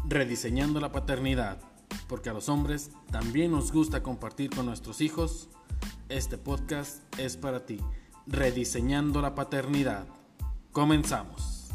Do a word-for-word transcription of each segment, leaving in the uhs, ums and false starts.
Rediseñando la paternidad, porque a los hombres también nos gusta compartir con nuestros hijos. Este podcast es para ti. Rediseñando la paternidad. Comenzamos.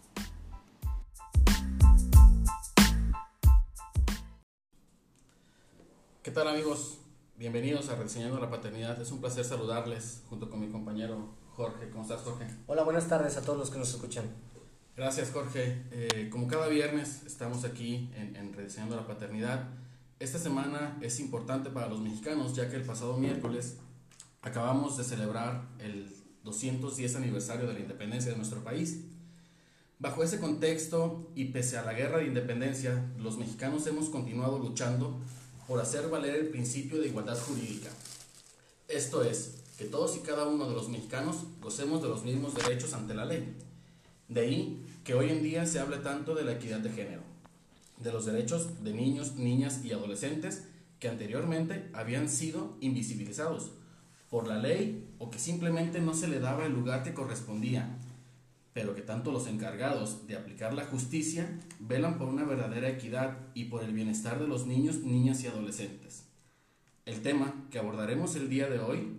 ¿Qué tal, amigos? Bienvenidos a Rediseñando la paternidad. Es un placer saludarles junto con mi compañero Jorge. ¿Cómo estás, Jorge? Hola, buenas tardes a todos los que nos escuchan. Gracias, Jorge. Eh, como cada viernes estamos aquí en, en Rediseñando la Paternidad. Esta semana es importante para los mexicanos, ya que el pasado miércoles acabamos de celebrar el doscientos diez aniversario de la independencia de nuestro país. Bajo ese contexto y pese a la guerra de independencia, los mexicanos hemos continuado luchando por hacer valer el principio de igualdad jurídica. Esto es, que todos y cada uno de los mexicanos gocemos de los mismos derechos ante la ley. De ahí que hoy en día se hable tanto de la equidad de género, de los derechos de niños, niñas y adolescentes que anteriormente habían sido invisibilizados por la ley o que simplemente no se le daba el lugar que correspondía, pero que tanto los encargados de aplicar la justicia velan por una verdadera equidad y por el bienestar de los niños, niñas y adolescentes. El tema que abordaremos el día de hoy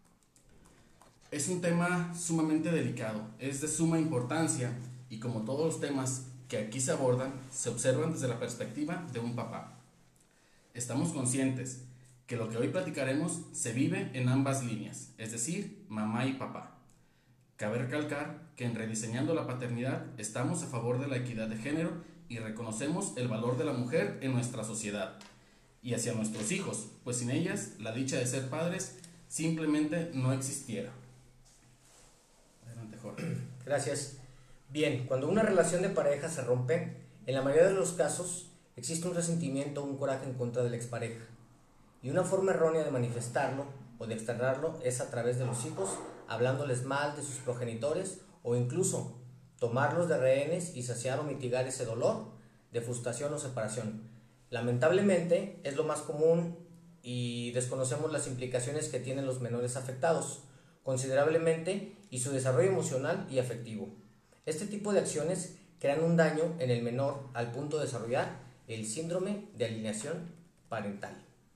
es un tema sumamente delicado, es de suma importancia y como todos los temas que aquí se abordan, se observan desde la perspectiva de un papá. Estamos conscientes que lo que hoy platicaremos se vive en ambas líneas, es decir, mamá y papá. Cabe recalcar que en Rediseñando la Paternidad estamos a favor de la equidad de género y reconocemos el valor de la mujer en nuestra sociedad y hacia nuestros hijos, pues sin ellas la dicha de ser padres simplemente no existiera. Adelante, Jorge. Gracias. Bien, cuando una relación de pareja se rompe, en la mayoría de los casos existe un resentimiento o un coraje en contra de la expareja. Y una forma errónea de manifestarlo o de externarlo es a través de los hijos, hablándoles mal de sus progenitores o incluso tomarlos de rehenes y saciar o mitigar ese dolor de frustración o separación. Lamentablemente es lo más común y desconocemos las implicaciones que tienen los menores afectados considerablemente y su desarrollo emocional y afectivo. Este tipo de acciones crean un daño en el menor al punto de desarrollar el síndrome de alienación parental.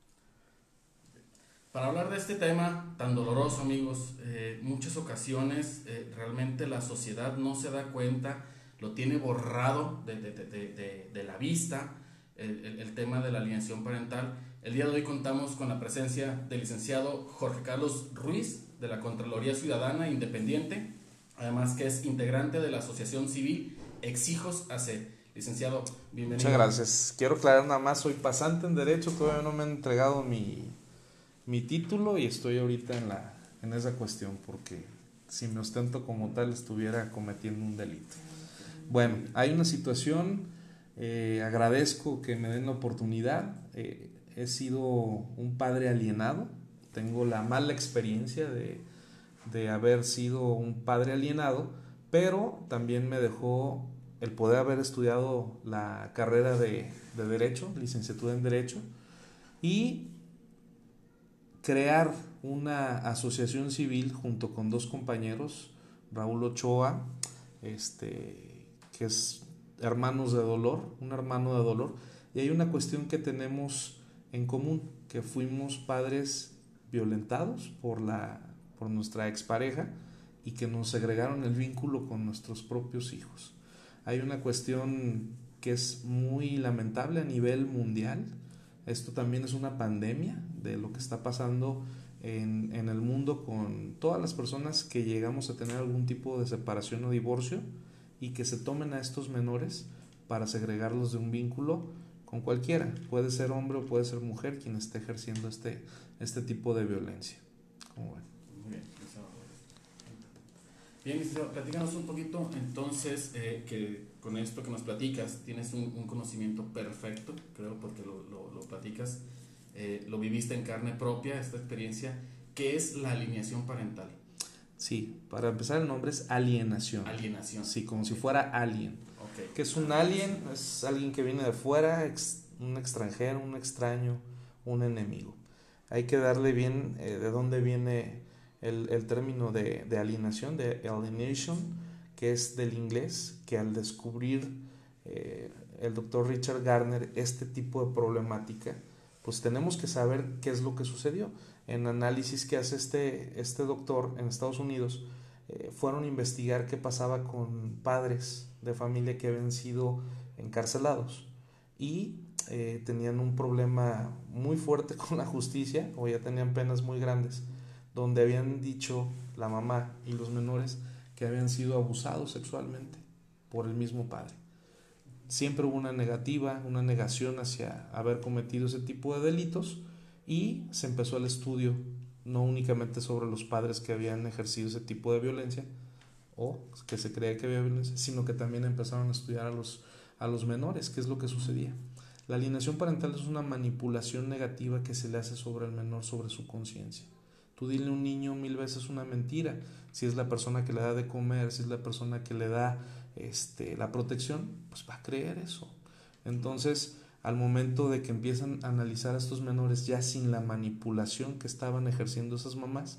Para hablar de este tema tan doloroso, amigos, eh, muchas ocasiones eh, realmente la sociedad no se da cuenta, lo tiene borrado de, de, de, de, de la vista, el, el, el tema de la alienación parental. El día de hoy contamos con la presencia del licenciado Jorge Carlos Ruiz, de la Contraloría Ciudadana Independiente, además que es integrante de la Asociación Civil Exhijos A C. Licenciado, bienvenido. Muchas gracias. Quiero aclarar nada más, soy pasante en Derecho, todavía no me han entregado mi, mi título y estoy ahorita en, la, en esa cuestión, porque si me ostento como tal estuviera cometiendo un delito. Bueno, hay una situación, eh, agradezco que me den la oportunidad, eh, he sido un padre alienado, tengo la mala experiencia de, de haber sido un padre alienado, pero también me dejó el poder haber estudiado la carrera de, de Derecho, licenciatura en Derecho, y crear una asociación civil junto con dos compañeros, Raúl Ochoa, este, que es Hermanos de Dolor, un hermano de dolor, y hay una cuestión que tenemos en común, que fuimos padres violentados por, la, por nuestra expareja y que nos segregaron el vínculo con nuestros propios hijos. Hay una cuestión que es muy lamentable a nivel mundial. Esto también es una pandemia de lo que está pasando en, en el mundo con todas las personas que llegamos a tener algún tipo de separación o divorcio y que se tomen a estos menores para segregarlos de un vínculo con cualquiera. Puede ser hombre o puede ser mujer quien esté ejerciendo este, este tipo de violencia. ¿Cómo ven? Muy bien, Bien, licenciado, platícanos un poquito entonces, eh, que con esto que nos platicas tienes un, un conocimiento perfecto, creo, porque lo, lo, lo platicas, eh, lo viviste en carne propia, esta experiencia. ¿Qué es la alienación parental? Sí, para empezar el nombre es alienación. Alienación. Sí, como okay. si fuera alien. Okay. ¿Qué es un alien? Es alguien que viene de fuera, ex, un extranjero, un extraño, un enemigo. Hay que darle bien eh, de dónde viene el, el término de, de alienación, de alienation, que es del inglés, que al descubrir eh, el doctor Richard Garner este tipo de problemática, pues tenemos que saber qué es lo que sucedió. En análisis que hace este, este doctor en Estados Unidos, eh, fueron a investigar qué pasaba con padres de familia que habían sido encarcelados y eh, tenían un problema muy fuerte con la justicia, o ya tenían penas muy grandes, donde habían dicho la mamá y los menores que habían sido abusados sexualmente por el mismo padre. Siempre hubo una negativa, una negación hacia haber cometido ese tipo de delitos, y se empezó el estudio no únicamente sobre los padres que habían ejercido ese tipo de violencia o que se creía que había violencia, sino que también empezaron a estudiar a los, a los menores, qué es lo que sucedía. La alienación parental es una manipulación negativa que se le hace sobre el menor, sobre su conciencia. Tú dile a un niño mil veces una mentira, si es la persona que le da de comer, si es la persona que le da este, la protección, pues va a creer eso. Entonces, al momento de que empiezan a analizar a estos menores ya sin la manipulación que estaban ejerciendo esas mamás,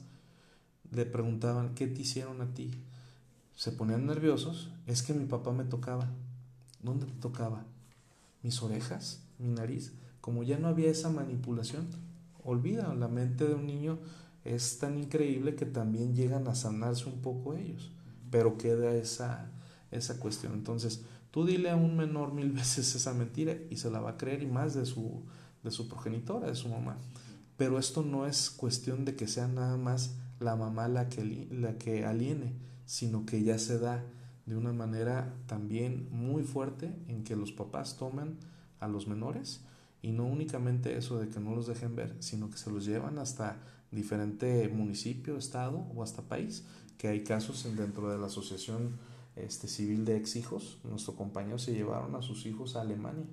le preguntaban, ¿qué te hicieron a ti? Se ponían nerviosos, es que mi papá me tocaba. ¿Dónde te tocaba? ¿Mis orejas? ¿Mi nariz? Como ya no había esa manipulación, olvida, la mente de un niño es tan increíble que también llegan a sanarse un poco ellos, pero queda esa, esa cuestión. Entonces, tú dile a un menor mil veces esa mentira y se la va a creer, y más de su, de su progenitora, de su mamá. Pero esto no es cuestión de que sea nada más la mamá la que, la que aliene, sino que ya se da de una manera también muy fuerte en que los papás toman a los menores, y no únicamente eso de que no los dejen ver, sino que se los llevan hasta diferente municipio, estado o hasta país, que hay casos dentro de la asociación este, civil de ex hijos. Nuestros compañeros se llevaron a sus hijos a Alemania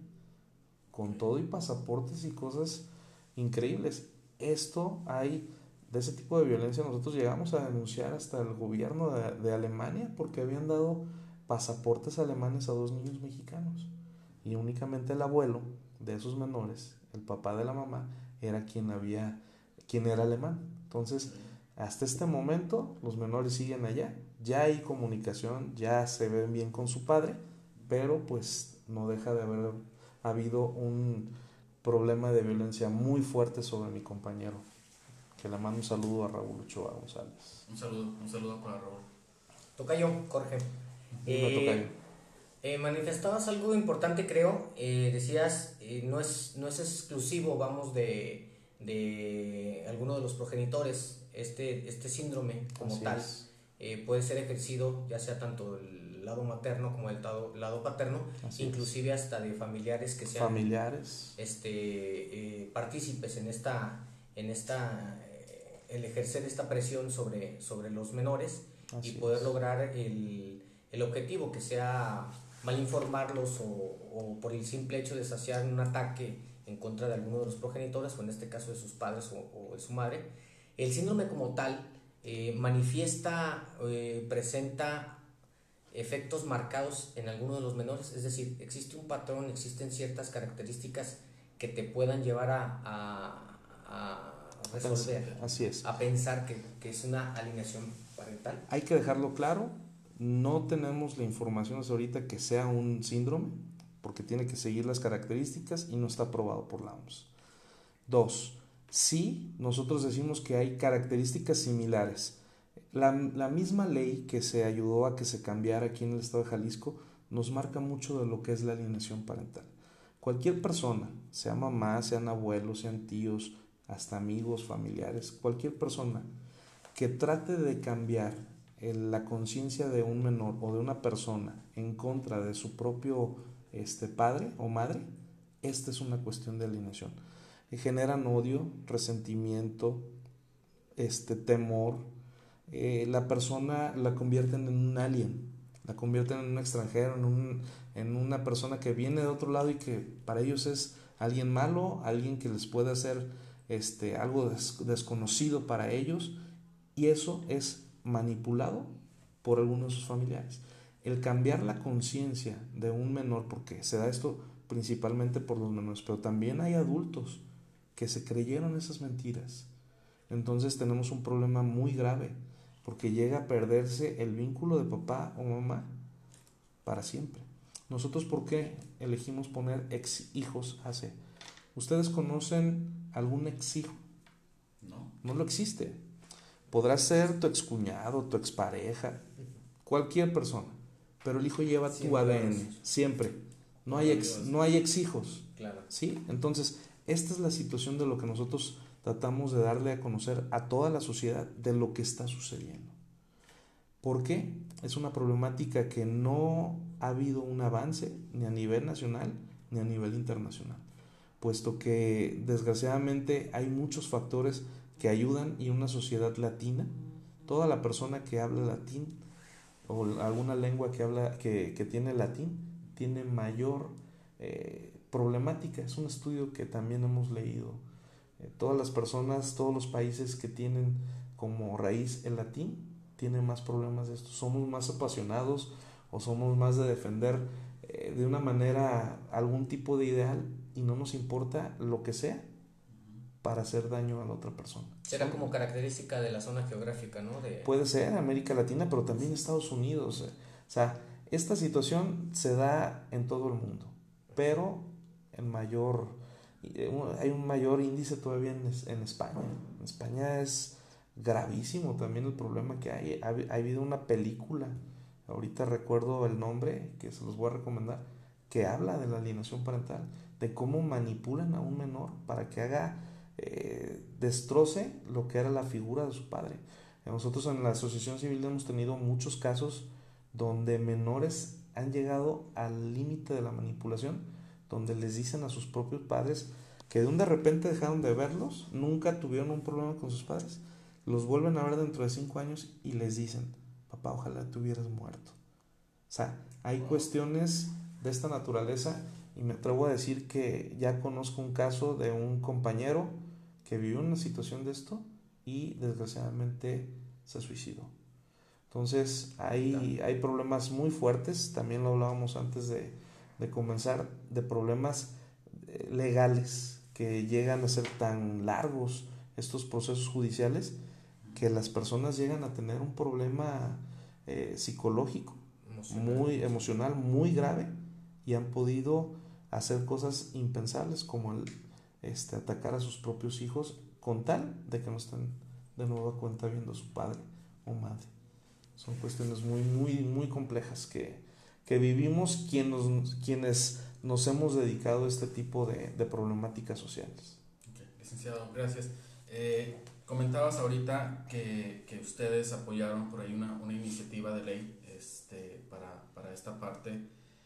con todo y pasaportes y cosas increíbles. Esto hay, de ese tipo de violencia nosotros llegamos a denunciar hasta el gobierno de, de Alemania, porque habían dado pasaportes alemanes a dos niños mexicanos, y únicamente el abuelo de esos menores, el papá de la mamá, era quien había, quien era alemán. Entonces, hasta este momento los menores siguen allá, ya hay comunicación, ya se ven bien con su padre, pero pues no deja de haber habido un problema de violencia muy fuerte sobre mi compañero, que le mando un saludo a Raúl Ochoa González. Un saludo, un saludo para Raúl. Tocayo, Jorge. Dime, Eh, tocayo. eh, manifestabas algo importante, creo. Eh, decías, eh, no, es, no es exclusivo, vamos, de, de alguno de los progenitores. Este, este síndrome como Así tal es. eh, puede ser ejercido ya sea tanto el lado materno como el lado, lado paterno, Así inclusive es. hasta de familiares que sean Familiares. este, eh, partícipes en esta, en esta eh, el ejercer esta presión sobre, sobre los menores. Así y poder es. lograr el, el objetivo, que sea mal informarlos o, o por el simple hecho de saciar un ataque en contra de alguno de los progenitores, o en este caso de sus padres o, o de su madre. El síndrome como tal eh, manifiesta, eh, presenta efectos marcados en alguno de los menores, es decir, existe un patrón, existen ciertas características que te puedan llevar a, a, a resolver, así es, a pensar que, que es una alienación parental. Hay que dejarlo claro, no tenemos la información hasta ahorita que sea un síndrome, porque tiene que seguir las características y no está aprobado por la O M S. Dos, sí, nosotros decimos que hay características similares. La, la misma ley que se ayudó a que se cambiara aquí en el estado de Jalisco nos marca mucho de lo que es la alienación parental. Cualquier persona, sea mamá, sean abuelos, sean tíos, hasta amigos, familiares, cualquier persona que trate de cambiar el, la conciencia de un menor o de una persona en contra de su propio este, padre o madre, esta es una cuestión de alienación. Generan odio, resentimiento, este, temor. Eh, la persona la convierten en un alien, la convierten en un extranjero, en, un, en una persona que viene de otro lado y que para ellos es alguien malo, alguien que les puede hacer este, algo des, desconocido para ellos, y eso es manipulado por algunos de sus familiares. El cambiar la conciencia de un menor, porque se da esto principalmente por los menores, pero también hay adultos que se creyeron esas mentiras. Entonces tenemos un problema muy grave, porque llega a perderse el vínculo de papá o mamá para siempre. Nosotros, ¿por qué elegimos poner ex hijos A C? ¿Ustedes conocen algún ex hijo? No. No lo existe. Podrá ser tu excuñado, tu expareja, cualquier persona, pero el hijo lleva Siempre tu A D N, es. siempre. No hay ex, no hay ex hijos. Claro. ¿Sí? Entonces, esta es la situación de lo que nosotros tratamos de darle a conocer a toda la sociedad de lo que está sucediendo. ¿Por qué? Es una problemática que no ha habido un avance ni a nivel nacional ni a nivel internacional, puesto que desgraciadamente hay muchos factores que ayudan, y una sociedad latina, toda la persona que habla latín o alguna lengua que habla que, que tiene latín tiene mayor eh, problemática. Es un estudio que también hemos leído. Eh, todas las personas, todos los países que tienen como raíz el latín tienen más problemas de esto. Somos más apasionados o somos más de defender eh, de una manera algún tipo de ideal, y no nos importa lo que sea para hacer daño a la otra persona. Será como característica de la zona geográfica, ¿no? De... Puede ser América Latina, pero también Estados Unidos. O sea, esta situación se da en todo el mundo, pero en mayor, hay un mayor índice todavía en, en España. En España es gravísimo también el problema que hay. Ha, ha habido una película, ahorita recuerdo el nombre, que se los voy a recomendar, que habla de la alienación parental, de cómo manipulan a un menor para que haga, eh, destroce lo que era la figura de su padre. Nosotros en la asociación civil hemos tenido muchos casos donde menores han llegado al límite de la manipulación, donde les dicen a sus propios padres que de un de repente dejaron de verlos, nunca tuvieron un problema con sus padres, los vuelven a ver dentro de cinco años y les dicen: papá, ojalá te hubieras muerto. O sea, hay cuestiones de esta naturaleza, y me atrevo a decir que ya conozco un caso de un compañero que vivió una situación de esto y desgraciadamente se suicidó. Entonces hay, hay problemas muy fuertes, también lo hablábamos antes de, de comenzar, de problemas legales que llegan a ser tan largos estos procesos judiciales que las personas llegan a tener un problema eh, psicológico, emocional. muy emocional, muy grave, y han podido hacer cosas impensables como el este, atacar a sus propios hijos con tal de que no estén de nueva cuenta viendo a su padre o madre. Son cuestiones muy, muy, muy complejas que, que vivimos quienes, quienes nos hemos dedicado a este tipo de, de problemáticas sociales. Okay, licenciado, gracias. Eh, comentabas ahorita que, que ustedes apoyaron por ahí una, una iniciativa de ley este, para, para esta parte.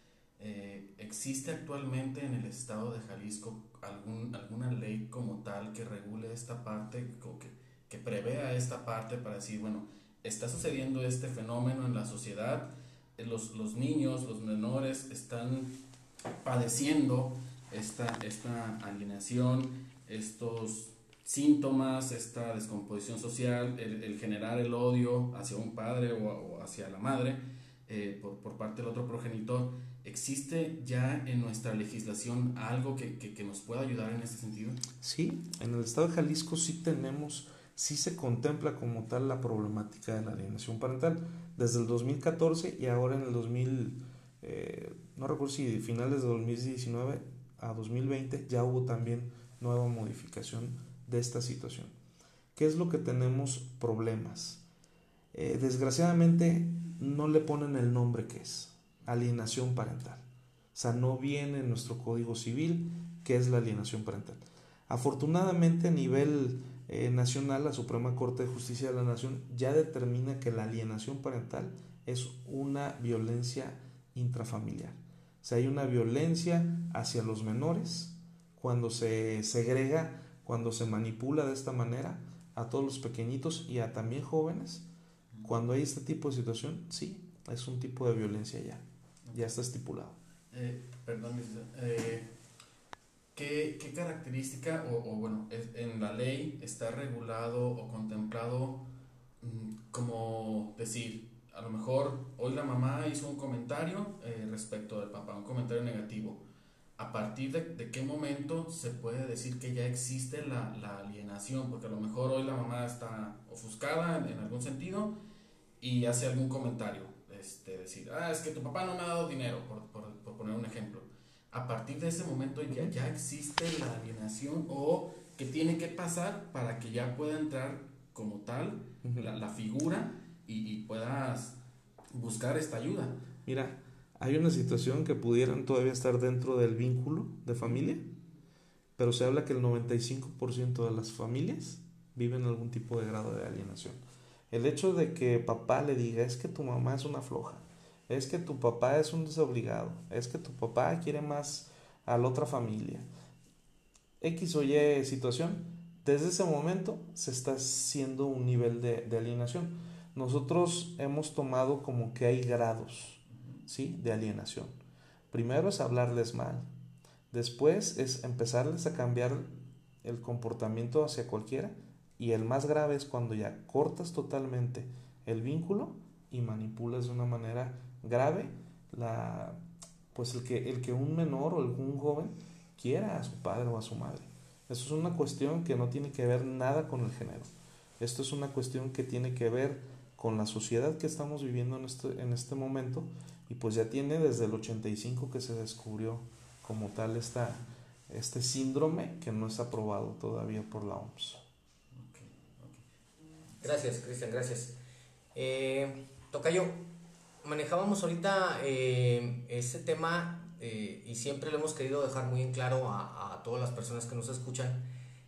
Eh, ¿Existe actualmente en el estado de Jalisco algún, alguna ley como tal que regule esta parte, o que, que prevea esta parte para decir, bueno, está sucediendo este fenómeno en la sociedad, los, los niños, los menores están padeciendo esta, esta alienación, estos síntomas, esta descomposición social, el, el generar el odio hacia un padre o, o hacia la madre eh, por, por parte del otro progenitor? ¿Existe ya en nuestra legislación algo que, que, que nos pueda ayudar en ese sentido? Sí, en el estado de Jalisco sí tenemos, sí se contempla como tal la problemática de la alienación parental desde el dos mil catorce, y ahora en el dos mil, eh, no recuerdo si finales de dos mil diecinueve a dos mil veinte ya hubo también nueva modificación de esta situación. ¿Qué es lo que tenemos problemas? Eh, desgraciadamente no le ponen el nombre que es alienación parental. O sea, no viene en nuestro Código Civil qué es la alienación parental. Afortunadamente a nivel eh, nacional, la Suprema Corte de Justicia de la Nación ya determina que la alienación parental es una violencia intrafamiliar. O sea, hay una violencia hacia los menores cuando se segrega, cuando se manipula de esta manera a todos los pequeñitos y a también jóvenes. Cuando hay este tipo de situación, sí, es un tipo de violencia ya. Ya está estipulado. Eh, perdón, eh, ¿qué, ¿qué característica o, o bueno, es, en la ley está regulado o contemplado mmm, como decir, a lo mejor hoy la mamá hizo un comentario eh, respecto del papá, un comentario negativo? ¿A partir de, de qué momento se puede decir que ya existe la, la alienación? Porque a lo mejor hoy la mamá está ofuscada en, en algún sentido y hace algún comentario este, decir, ah, es que tu papá no me ha dado dinero, por, por, por poner un ejemplo. A partir de ese momento ya, ya existe la alienación, o que tiene que pasar para que ya pueda entrar como tal uh-huh. la, la figura y, y puedas buscar esta ayuda. Mira, hay una situación que pudieran todavía estar dentro del vínculo de familia, pero se habla que el noventa y cinco por ciento de las familias viven algún tipo de grado de alienación. El hecho de que papá le diga, es que tu mamá es una floja, es que tu papá es un desobligado, es que tu papá quiere más a la otra familia, X o Y situación, desde ese momento se está haciendo un nivel de, de alienación. Nosotros hemos tomado como que hay grados, ¿sí?, de alienación. Primero es hablarles mal, después es empezarles a cambiar el comportamiento hacia cualquiera, y el más grave es cuando ya cortas totalmente el vínculo y manipulas de una manera grave la, pues el que, el que un menor o algún joven quiera a su padre o a su madre. Eso es una cuestión que no tiene que ver nada con el género. Esto es una cuestión que tiene que ver con la sociedad que estamos viviendo en este, en este momento, y pues ya tiene desde el ochenta y cinco que se descubrió como tal esta, este síndrome que no es aprobado todavía por la O M S. Gracias, Cristian, gracias. Eh, Tocayo, manejábamos ahorita eh, ese tema eh, y siempre lo hemos querido dejar muy en claro a, a todas las personas que nos escuchan.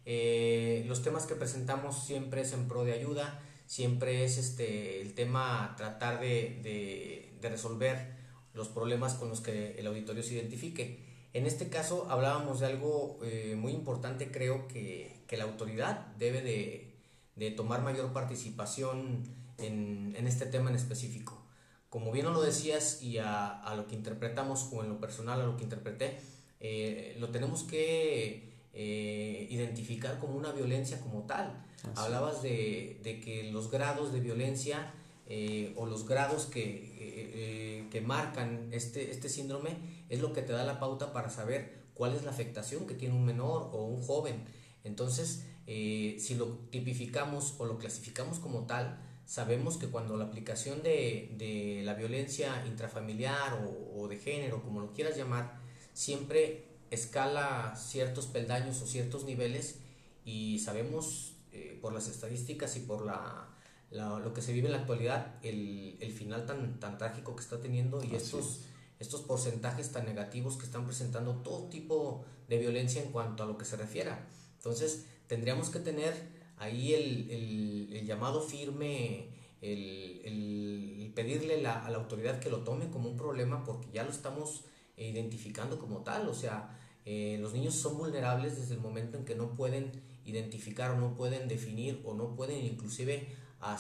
Eh, los temas que presentamos siempre es en pro de ayuda, siempre es este, el tema tratar de, de, de resolver los problemas con los que el auditorio se identifique. En este caso hablábamos de algo eh, muy importante, creo que, que la autoridad debe de de tomar mayor participación en, en este tema en específico. Como bien lo decías, y a, a lo que interpretamos, o en lo personal a lo que interpreté, eh, lo tenemos que eh, identificar como una violencia como tal. Así. Hablabas de, de que los grados de violencia eh, o los grados que, eh, eh, que marcan este, este síndrome es lo que te da la pauta para saber cuál es la afectación que tiene un menor o un joven. Entonces, Eh, si lo tipificamos o lo clasificamos como tal, sabemos que cuando la aplicación de, de la violencia intrafamiliar o, o de género, como lo quieras llamar, siempre escala ciertos peldaños o ciertos niveles, y sabemos eh, por las estadísticas y por la, la, lo que se vive en la actualidad, el, el final tan, tan trágico que está teniendo, y estos, estos porcentajes tan negativos que están presentando todo tipo de violencia en cuanto a lo que se refiera. Entonces, tendríamos que tener ahí el, el, el llamado firme, el, el, el pedirle la, a la autoridad que lo tome como un problema, porque ya lo estamos eh, identificando como tal. O sea, eh, los niños son vulnerables desde el momento en que no pueden identificar, o no pueden definir, o no pueden inclusive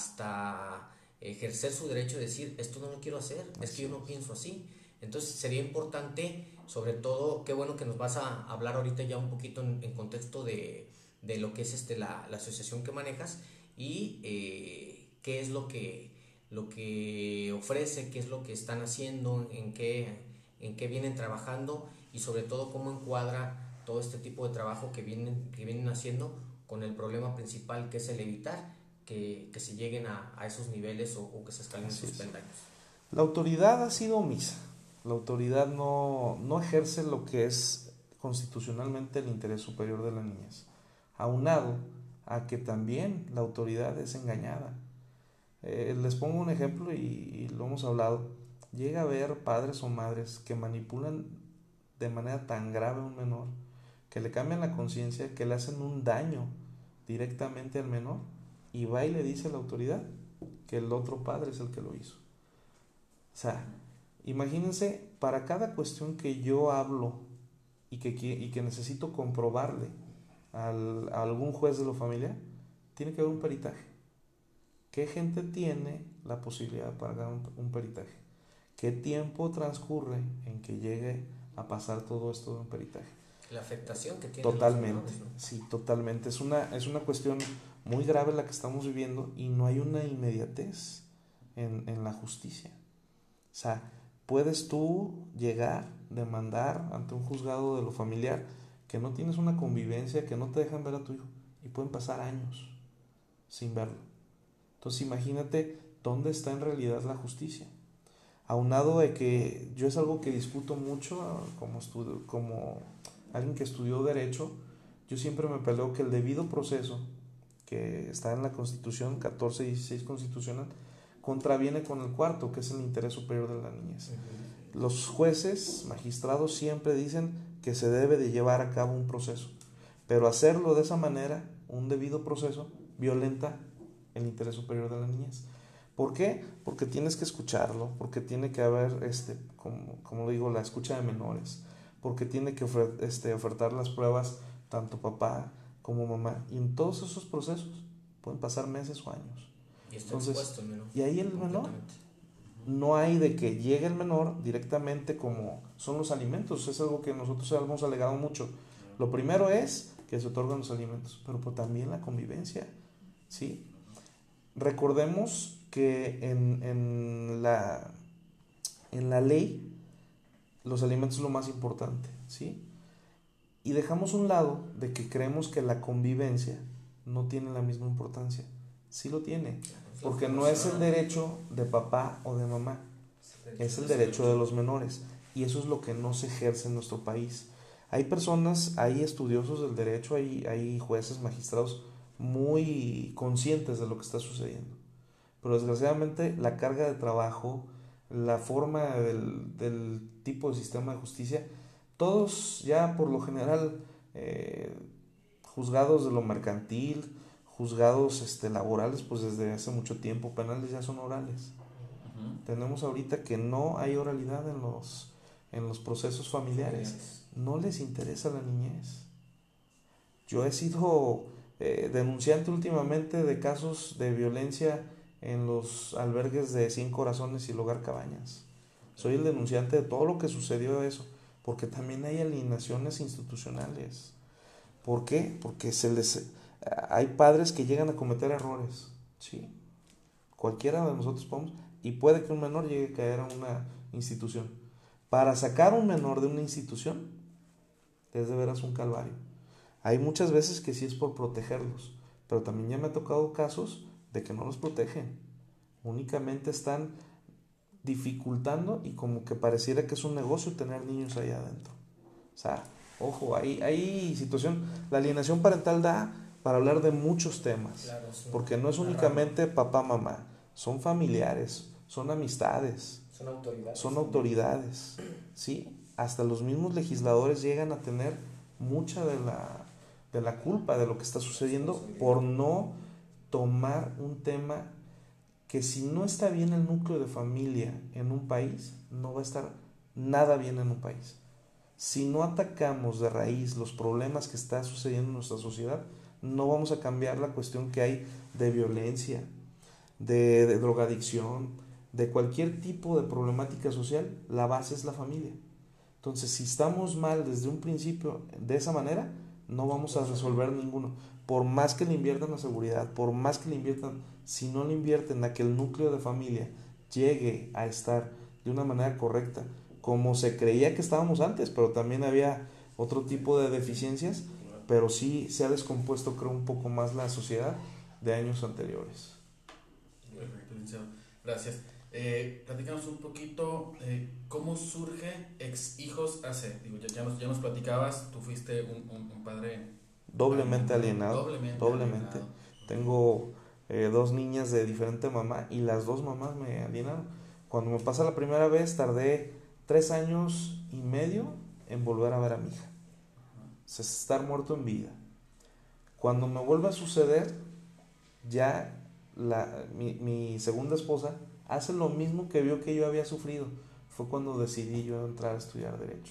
hasta ejercer su derecho de decir, esto no lo quiero hacer, es que yo no pienso así. Entonces sería importante, sobre todo, qué bueno que nos vas a hablar ahorita ya un poquito en, en contexto de de lo que es este, la, la asociación que manejas, y eh, qué es lo que, lo que ofrece, qué es lo que están haciendo, en qué, en qué vienen trabajando, y sobre todo cómo encuadra todo este tipo de trabajo que vienen, que vienen haciendo con el problema principal, que es el evitar que, que se lleguen a, a esos niveles, o, o que se escalen esos peldaños. La autoridad ha sido omisa. La autoridad no, no ejerce lo que es constitucionalmente el interés superior de la niñez, aunado a que también la autoridad es engañada. Eh, les pongo un ejemplo, y, y lo hemos hablado. Llega a haber padres o madres que manipulan de manera tan grave a un menor, que le cambian la conciencia, que le hacen un daño directamente al menor, y va y le dice a la autoridad que el otro padre es el que lo hizo. O sea, imagínense, para cada cuestión que yo hablo y que, y que necesito comprobarle Al, a algún juez de lo familiar, tiene que haber un peritaje. ¿Qué gente tiene la posibilidad de pagar un, un peritaje? ¿Qué tiempo transcurre en que llegue a pasar todo esto de un peritaje? La afectación que tiene. Totalmente, los menores, ¿no? Sí, totalmente. Es una, es una cuestión muy grave la que estamos viviendo, y no hay una inmediatez en, en la justicia. O sea, puedes tú llegar, demandar ante un juzgado de lo familiar, que no tienes una convivencia, que no te dejan ver a tu hijo, y pueden pasar años sin verlo. Entonces imagínate dónde está en realidad la justicia. Aunado de que yo es algo que discuto mucho como, estudio, como alguien que estudió Derecho, yo siempre me peleo que el debido proceso, que está en la Constitución catorce y dieciséis constitucional, contraviene con el cuarto, que es el interés superior de la niñez. Uh-huh. Los jueces, magistrados siempre dicen que se debe de llevar a cabo un proceso, pero hacerlo de esa manera, un debido proceso, violenta el interés superior de la niñez. ¿Por qué? Porque tienes que escucharlo, porque tiene que haber, este, como, como digo, la escucha de menores, porque tiene que ofer- este, ofertar las pruebas tanto papá como mamá, y en todos esos procesos pueden pasar meses o años. Y está Entonces, expuesto el menor. Y ahí el menor, no hay de que llegue el menor directamente como son los alimentos, es algo que nosotros hemos alegado mucho. Lo primero es que se otorgan los alimentos, pero pues también la convivencia, ¿sí? Recordemos que en, en, la, en la ley los alimentos es lo más importante, ¿sí? Y dejamos un lado de que creemos que la convivencia no tiene la misma importancia. Sí lo tiene, porque no es el derecho de papá o de mamá, es el derecho de los menores, y eso es lo que no se ejerce en nuestro país. Hay personas, hay estudiosos del derecho, hay, hay jueces, magistrados muy conscientes de lo que está sucediendo, pero desgraciadamente la carga de trabajo, la forma del, del tipo de sistema de justicia, todos ya por lo general eh, juzgados de lo mercantil, juzgados este, laborales, pues desde hace mucho tiempo, penales ya son orales. Uh-huh. Tenemos ahorita que no hay oralidad en los, en los procesos familiares. familiares. No les interesa la niñez. Yo he sido eh, denunciante últimamente de casos de violencia en los albergues de Cien Corazones y el Hogar Cabañas. Soy el denunciante de todo lo que sucedió de eso, porque también hay alienaciones institucionales. ¿Por qué? Porque se les, hay padres que llegan a cometer errores, ¿sí? Cualquiera de nosotros podemos, y puede que un menor llegue a caer a una institución. Para sacar a un menor de una institución es de veras un calvario. Hay muchas veces que sí es por protegerlos, pero también ya me ha tocado casos de que no los protegen. Únicamente están dificultando y como que pareciera que es un negocio tener niños ahí adentro. O sea, ojo, hay, hay situación, la alienación parental da para hablar de muchos temas, claro, sí, porque no es únicamente papá, mamá, son familiares, son amistades, son autoridades, son autoridades, ¿sí? Hasta los mismos legisladores llegan a tener mucha de la, de la culpa de lo que está sucediendo por no tomar un tema que si no está bien el núcleo de familia en un país, no va a estar nada bien en un país. Si no atacamos de raíz los problemas que está sucediendo en nuestra sociedad, no vamos a cambiar la cuestión que hay de violencia, de, de drogadicción, de cualquier tipo de problemática social. La base es la familia. Entonces, si estamos mal desde un principio de esa manera, no vamos a resolver ninguno. Por más que le inviertan a seguridad, por más que le inviertan, si no le invierten a que el núcleo de familia llegue a estar de una manera correcta, como se creía que estábamos antes, pero también había otro tipo de deficiencias, pero sí se ha descompuesto, creo, un poco más la sociedad de años anteriores. Perfecto, licenciado. Gracias. Eh, platícanos un poquito eh, cómo surge Ex Hijos A C. Digo, ya, ya, nos, ya nos platicabas, tú fuiste un, un, un padre doblemente alienado. Doblemente. doblemente. alienado. Tengo eh, dos niñas de diferente mamá y las dos mamás me alienaron. Cuando me pasa la primera vez, tardé tres años y medio en volver a ver a mi hija. O sea, estar muerto en vida. Cuando me vuelve a suceder, ya la, mi, mi segunda esposa hace lo mismo que vio que yo había sufrido. Fue cuando decidí yo entrar a estudiar Derecho.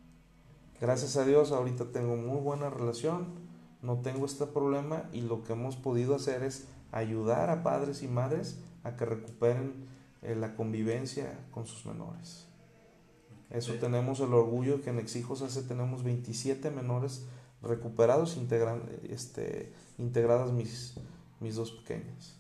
Gracias a Dios, ahorita tengo muy buena relación, no tengo este problema y lo que hemos podido hacer es ayudar a padres y madres a que recuperen eh, la convivencia con sus menores. Eso sí. Tenemos el orgullo que en Ex Hijos A C tenemos veintisiete menores recuperados, integran, este, integradas mis, mis dos pequeñas.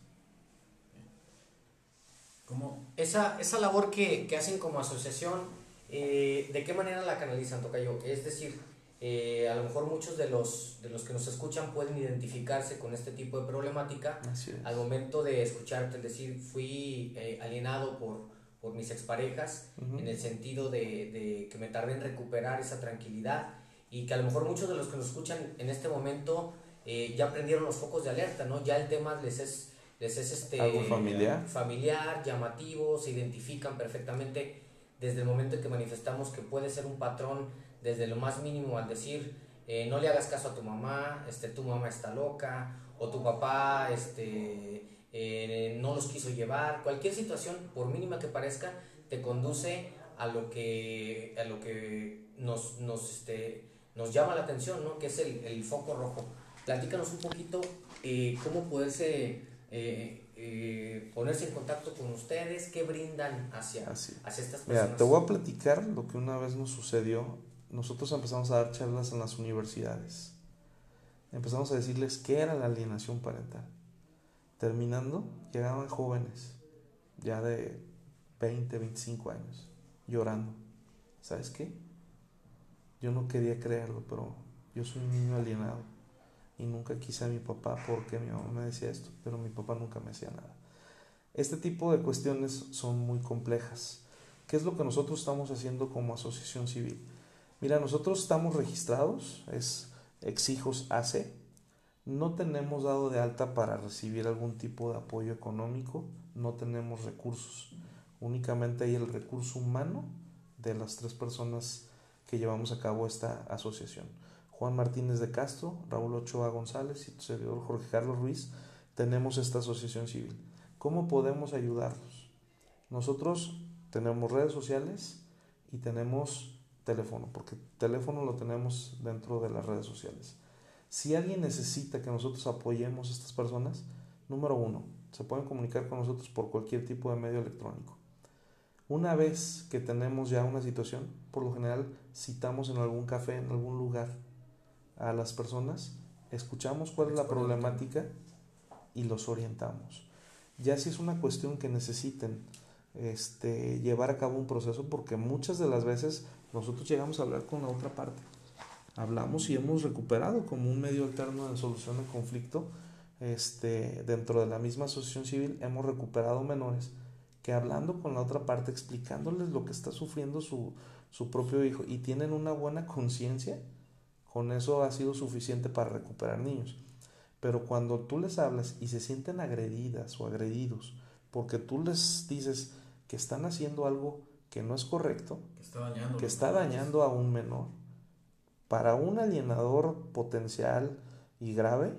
¿Cómo? Esa, esa labor que, que hacen como asociación, eh, ¿de qué manera la canalizan, tocayo? Es decir, eh, a lo mejor muchos de los, de los que nos escuchan pueden identificarse con este tipo de problemática al momento de escucharte, es decir, fui eh, alienado por, por mis exparejas, Uh-huh. en el sentido de, de que me tardé en recuperar esa tranquilidad y que a lo mejor muchos de los que nos escuchan en este momento eh, ya prendieron los focos de alerta, ¿no? Ya el tema les es, les es este, algo familiar. familiar, llamativo, se identifican perfectamente desde el momento en que manifestamos que puede ser un patrón desde lo más mínimo al decir eh, no le hagas caso a tu mamá, este, tu mamá está loca, o tu papá este, eh, no los quiso llevar. Cualquier situación, por mínima que parezca, te conduce a lo que, a lo que nos, nos, este, nos llama la atención, ¿no? Que es el, el foco rojo. Platícanos un poquito eh, cómo poderse eh, eh, ponerse en contacto con ustedes, qué brindan hacia, hacia estas personas. Mira, te voy a platicar lo que una vez nos sucedió. Nosotros empezamos a dar charlas en las universidades. Empezamos a decirles qué era la alienación parental. Terminando, llegaban jóvenes, ya de veinte, veinticinco años, llorando. ¿Sabes qué? Yo no quería creerlo, pero yo soy un niño alienado y nunca quise a mi papá porque mi mamá me decía esto, pero mi papá nunca me decía nada. Este tipo de cuestiones son muy complejas. ¿Qué es lo que nosotros estamos haciendo como asociación civil? Mira, nosotros estamos registrados, es Exhijos A C. No tenemos dado de alta para recibir algún tipo de apoyo económico, no tenemos recursos. Únicamente hay el recurso humano de las tres personas que llevamos a cabo esta asociación. Juan Martínez de Castro, Raúl Ochoa González y tu servidor Jorge Carlos Ruiz tenemos esta asociación civil. ¿Cómo podemos ayudarlos? Nosotros tenemos redes sociales y tenemos teléfono, porque teléfono lo tenemos dentro de las redes sociales. Si alguien necesita que nosotros apoyemos a estas personas, número uno, se pueden comunicar con nosotros por cualquier tipo de medio electrónico. Una vez que tenemos ya una situación, por lo general citamos en algún café, en algún lugar a las personas, escuchamos cuál es la problemática y los orientamos. Ya si es una cuestión que necesiten este, llevar a cabo un proceso, porque muchas de las veces nosotros llegamos a hablar con la otra parte. Hablamos y hemos recuperado como un medio alterno de solución de conflicto este, dentro de la misma asociación civil, hemos recuperado menores que hablando con la otra parte, explicándoles lo que está sufriendo su, su propio hijo y tienen una buena conciencia, con eso ha sido suficiente para recuperar niños. Pero cuando tú les hablas y se sienten agredidas o agredidos porque tú les dices que están haciendo algo que no es correcto, que está dañando, que está dañando a un menor, para un alienador potencial y grave,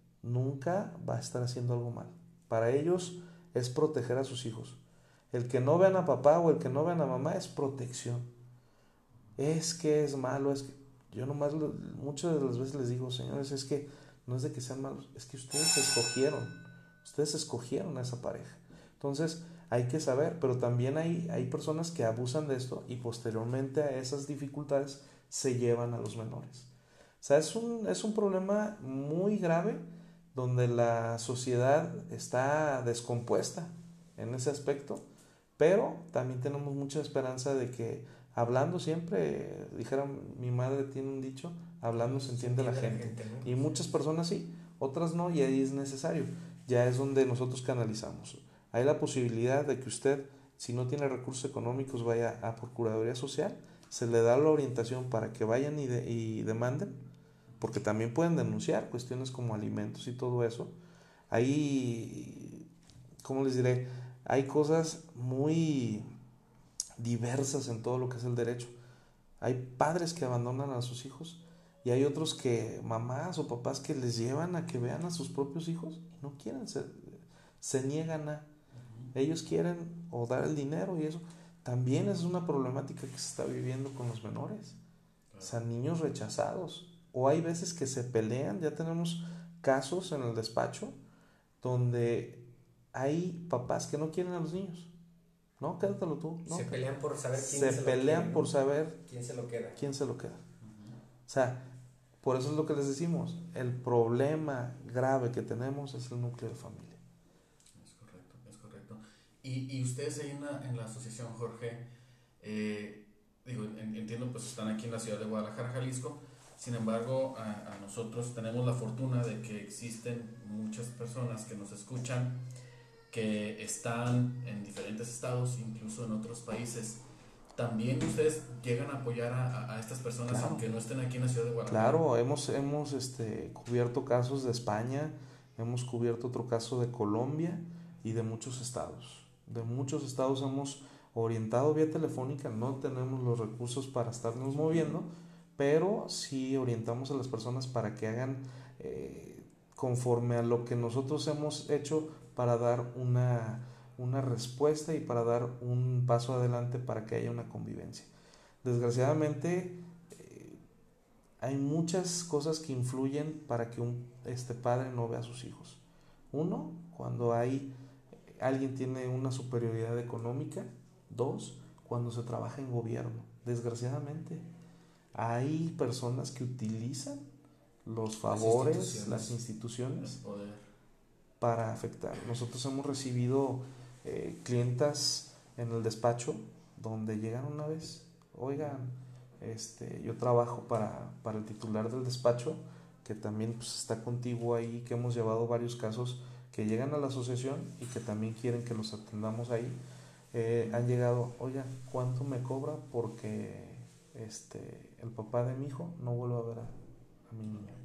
nunca va a estar haciendo algo mal. Para ellos es proteger a sus hijos. El que no vean a papá o el que no vean a mamá es protección. Es que es malo, es que yo nomás muchas de las veces les digo, señores, es que no es de que sean malos, es que ustedes escogieron, ustedes escogieron a esa pareja. Entonces hay que saber, pero también hay, hay personas que abusan de esto y posteriormente a esas dificultades se llevan a los menores. O sea, es un, es un problema muy grave donde la sociedad está descompuesta en ese aspecto, pero también tenemos mucha esperanza de que hablando siempre, dijera mi madre tiene un dicho, hablando se entiende, se entiende la gente, la gente ¿no? Y muchas personas sí, otras no, y ahí es necesario, ya es donde nosotros canalizamos. Hay la posibilidad de que usted, si no tiene recursos económicos, vaya a Procuraduría Social, se le da la orientación para que vayan y, de, y demanden, porque también pueden denunciar cuestiones como alimentos y todo eso. Ahí, ¿cómo les diré? Hay cosas muy diversas en todo lo que es el derecho. Hay padres que abandonan a sus hijos y hay otros que, mamás o papás que les llevan a que vean a sus propios hijos y no quieren, se, se niegan a, ellos quieren o dar el dinero y eso. También es una problemática que se está viviendo con los menores. O sea, niños rechazados. O hay veces que se pelean, ya tenemos casos en el despacho donde hay papás que no quieren a los niños. No, quédatelo tú. No, se pelean por saber quién se, se lo pelean quiere, por ¿no? saber quién se lo queda. ¿Quién se lo queda? Uh-huh. O sea, por eso es lo que les decimos. El problema grave que tenemos es el núcleo de familia. Es correcto, es correcto. Y, y ustedes ahí en la, en la asociación, Jorge, eh, digo, entiendo, pues están aquí en la ciudad de Guadalajara, Jalisco. Sin embargo, a, a nosotros tenemos la fortuna de que existen muchas personas que nos escuchan, que están en diferentes diferentes estados, incluso en otros países. ¿También ustedes llegan a apoyar a, a estas personas Claro. aunque no estén aquí en la ciudad de Guadalajara? Claro, hemos, hemos este, cubierto casos de España, hemos cubierto otro caso de Colombia y de muchos estados. De muchos estados hemos orientado vía telefónica, no tenemos los recursos para estarnos moviendo, pero sí orientamos a las personas para que hagan eh, conforme a lo que nosotros hemos hecho para dar una, una respuesta y para dar un paso adelante para que haya una convivencia. Desgraciadamente eh, hay muchas cosas que influyen para que un este padre no vea a sus hijos. Uno, cuando hay alguien tiene una superioridad económica. Dos, cuando se trabaja en gobierno. Desgraciadamente hay personas que utilizan los favores, las instituciones, las instituciones para afectar. Nosotros hemos recibido eh, clientas en el despacho donde llegan una vez, oigan, este, yo trabajo para, para el titular del despacho, que también pues, está contigo ahí, que hemos llevado varios casos que llegan a la asociación y que también quieren que los atendamos ahí. Eh, han llegado, oigan, ¿cuánto me cobra? Porque este, el papá de mi hijo no vuelve a ver a, a mi niño.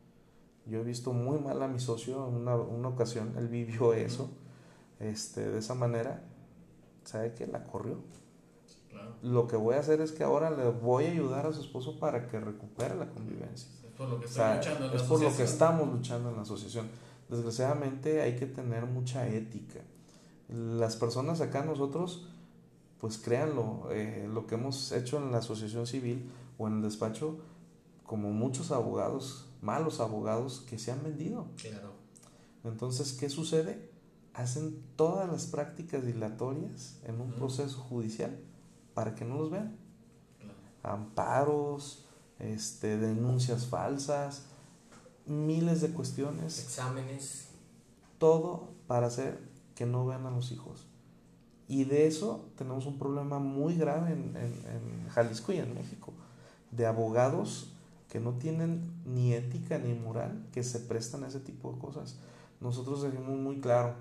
Yo he visto muy mal a mi socio en una, una ocasión, él vivió eso, este, de esa manera, ¿sabe qué? La corrió. Claro. Lo que voy a hacer es que ahora le voy a ayudar a su esposo para que recupere la convivencia. Es por lo que, o sea, luchando en es la por lo que estamos luchando en la asociación. Desgraciadamente hay que tener mucha ética. Las personas acá, nosotros, pues créanlo, eh, lo que hemos hecho en la asociación civil o en el despacho, como muchos abogados, malos abogados que se han vendido. Claro. Entonces, ¿qué sucede? Hacen todas las prácticas dilatorias en un uh-huh. proceso judicial para que no los vean. Claro. Amparos, este, denuncias falsas, miles de cuestiones. Exámenes. Todo para hacer que no vean a los hijos. Y de eso tenemos un problema muy grave en, en, en Jalisco y en México, de abogados que no tienen ni ética ni moral, que se prestan a ese tipo de cosas. Nosotros decimos muy claro,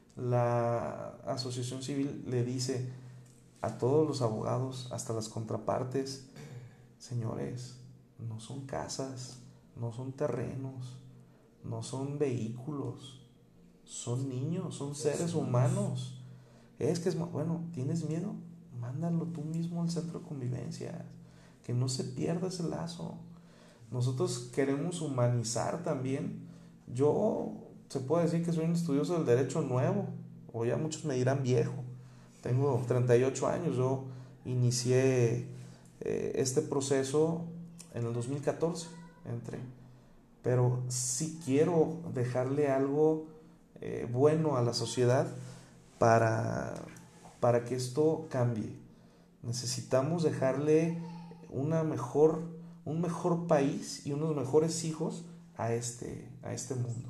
la asociación civil le dice a todos los abogados, hasta las contrapartes, señores, no son casas, no son terrenos, no son vehículos, son niños, son seres humanos. Es que es bueno, ¿tienes miedo? Mándalo tú mismo al centro de convivencia, que no se pierda ese lazo. Nosotros queremos humanizar también. Yo se puede decir que soy un estudioso del derecho nuevo, o ya muchos me dirán viejo. Tengo treinta y ocho años, yo inicié eh, este proceso en el dos mil catorce, entré. Pero sí quiero dejarle algo eh, bueno a la sociedad para, para que esto cambie. Necesitamos dejarle una mejor, un mejor país y unos mejores hijos a este, a este mundo.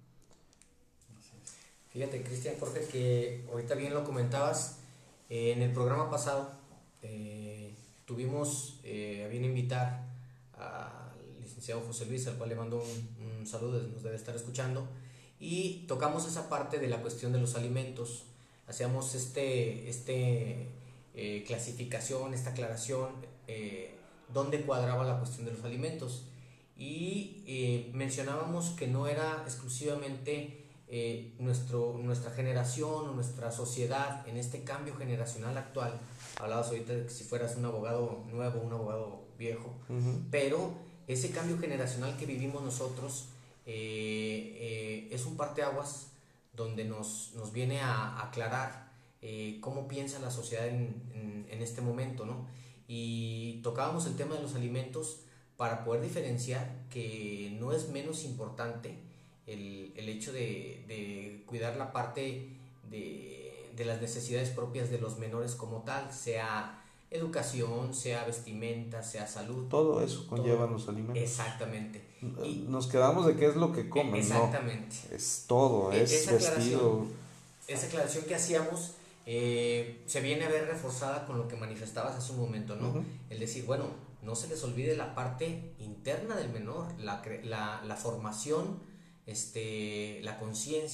Fíjate, Cristian, Jorge, que ahorita bien lo comentabas, eh, en el programa pasado eh, tuvimos eh, a bien invitar al licenciado José Luis, al cual le mando un, un saludo, nos debe estar escuchando, y tocamos esa parte de la cuestión de los alimentos. Hacíamos este, este eh, clasificación, esta aclaración, eh, dónde cuadraba la cuestión de los alimentos, y eh, mencionábamos que no era exclusivamente eh, nuestro, nuestra generación o nuestra sociedad en este cambio generacional actual. Hablabas ahorita de que si fueras un abogado nuevo, un abogado viejo, uh-huh. pero ese cambio generacional que vivimos nosotros eh, eh, es un parteaguas donde nos, nos viene a, a aclarar eh, cómo piensa la sociedad en, en, en este momento, ¿no? Y tocábamos el tema de los alimentos para poder diferenciar que no es menos importante el, el hecho de, de cuidar la parte de, de las necesidades propias de los menores como tal, sea educación, sea vestimenta, sea salud. Todo eso conllevan los alimentos. Exactamente. Y nos quedamos de qué es lo que comen, exactamente. ¿no? Es todo, es esa vestido. Esa aclaración que hacíamos eh, se viene a ver reforzada con lo que manifestabas hace un momento, ¿no? Uh-huh. El decir, bueno, no se les olvide la parte interna del menor, la, la, la formación, este, la conciencia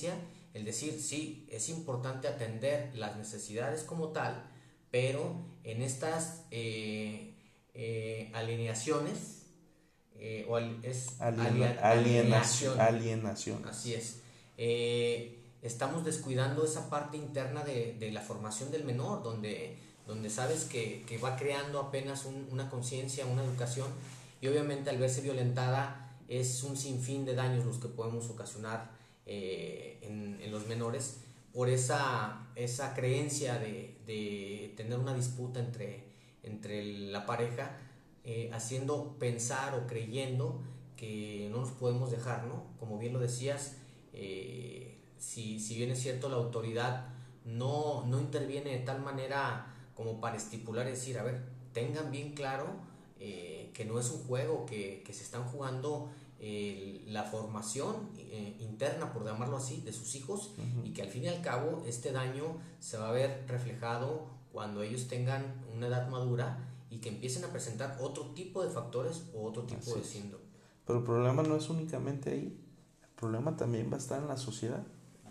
el decir, sí, es importante atender las necesidades como tal, pero en estas eh, eh, alineaciones, eh, o al, es Aliena, alia, alienación, alienación. Así es. Eh, estamos descuidando esa parte interna de, de la formación del menor, donde, donde sabes que, que va creando apenas un, una conciencia, una educación, y obviamente al verse violentada es un sinfín de daños los que podemos ocasionar eh, en, en los menores por esa, esa creencia de, de tener una disputa entre, entre la pareja, eh, haciendo pensar o creyendo que no nos podemos dejar, ¿no? Como bien lo decías, eh, si, si bien es cierto la autoridad no, no interviene de tal manera como para estipular y decir, a ver, tengan bien claro eh, que no es un juego, que, que se están jugando eh, la formación eh, interna, por llamarlo así, de sus hijos, uh-huh. y que al fin y al cabo este daño se va a ver reflejado cuando ellos tengan una edad madura y que empiecen a presentar otro tipo de factores o otro tipo así de síndrome. Pero el problema no es únicamente ahí, el problema también va a estar en la sociedad.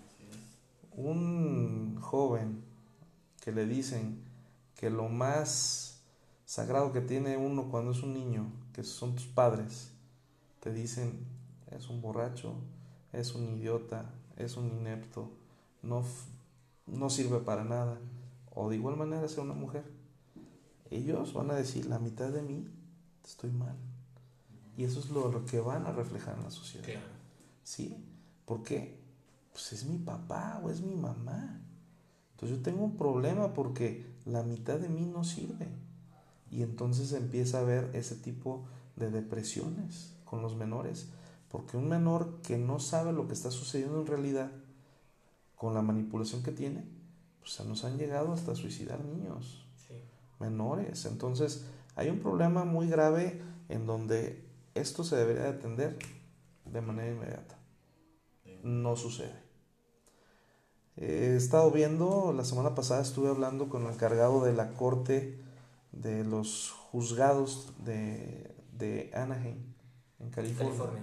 Un joven que le dicen que lo más sagrado que tiene uno cuando es un niño, que son tus padres, te dicen, es un borracho, es un idiota, es un inepto, no, no sirve para nada, o de igual manera sea una mujer, ellos van a decir, la mitad de mí estoy mal, y eso es lo, lo que van a reflejar en la sociedad. Claro. ¿Sí? ¿Por qué? Pues es mi papá o es mi mamá. Entonces yo tengo un problema porque la mitad de mí no sirve. Y entonces empieza a haber ese tipo de depresiones con los menores. Porque un menor que no sabe lo que está sucediendo en realidad, con la manipulación que tiene, pues se nos han llegado hasta a suicidar niños, sí. menores. Entonces hay un problema muy grave en donde esto se debería de atender de manera inmediata. No sucede. He estado viendo, la semana pasada estuve hablando con el encargado de la corte de los juzgados de, de Anaheim, en California. California.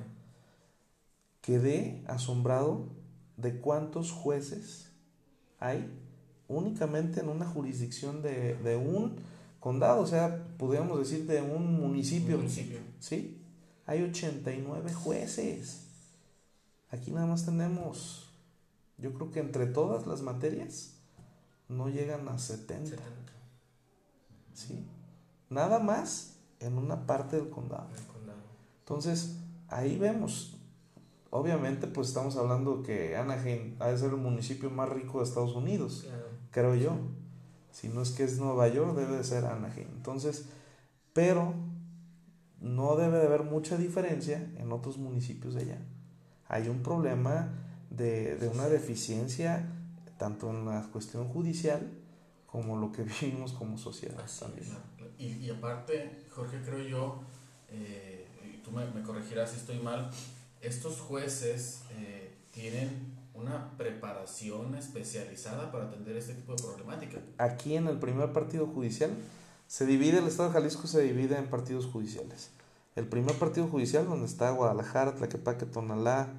Quedé asombrado de cuántos jueces hay únicamente en una jurisdicción de, de un condado, o sea, podríamos decir de un municipio. Un municipio. ¿Sí? Hay ochenta y nueve jueces. Aquí nada más tenemos, yo creo que entre todas las materias no llegan a setenta. setenta. ¿Sí? Nada más en una parte del condado. El condado. Entonces, ahí vemos. Obviamente, pues estamos hablando que Anaheim ha de ser el municipio más rico de Estados Unidos, claro. creo yo. Si no es que es Nueva York, debe de ser Anaheim. Entonces, pero no debe de haber mucha diferencia en otros municipios de allá. Hay un problema de, de una deficiencia tanto en la cuestión judicial como lo que vivimos como sociedad también. Y, y aparte, Jorge, creo yo, eh, y tú me, me corregirás si estoy mal, estos jueces eh, tienen una preparación especializada para atender este tipo de problemática. Aquí en el primer partido judicial se divide, el estado de Jalisco se divide en partidos judiciales. El primer partido judicial, donde está Guadalajara, Tlaquepaque, Tonalá,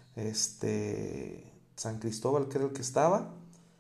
este, San Cristóbal, que era el que estaba,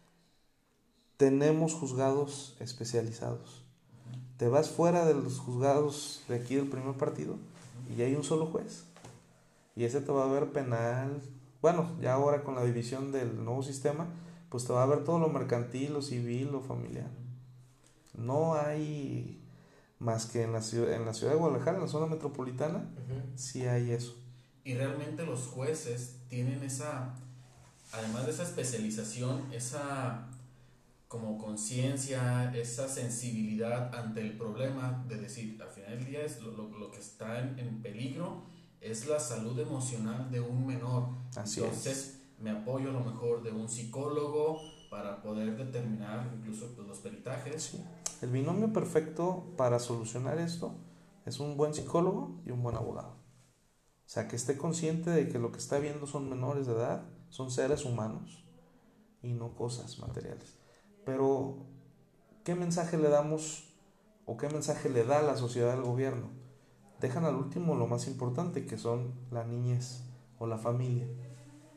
tenemos juzgados especializados. Uh-huh. Te vas fuera de los juzgados de aquí del primer partido uh-huh. y hay un solo juez. Y ese te va a ver penal. Bueno, ya ahora con la división del nuevo sistema, pues te va a ver todo lo mercantil, lo civil, lo familiar. No hay... más que en la ciudad, en la ciudad de Guadalajara, en la zona metropolitana, uh-huh. sí hay eso. Y realmente los jueces tienen esa, además de esa especialización, esa como conciencia, esa sensibilidad ante el problema de decir, al final del día es lo, lo, lo que está en, en peligro es la salud emocional de un menor. Así Entonces es. me apoyo a lo mejor de un psicólogo para poder determinar incluso pues, los peritajes. Sí. El binomio perfecto para solucionar esto es un buen psicólogo y un buen abogado. O sea, que esté consciente de que lo que está viendo son menores de edad, son seres humanos y no cosas materiales. Pero, ¿qué mensaje le damos o qué mensaje le da la sociedad al gobierno? Dejan al último lo más importante, que son la niñez o la familia.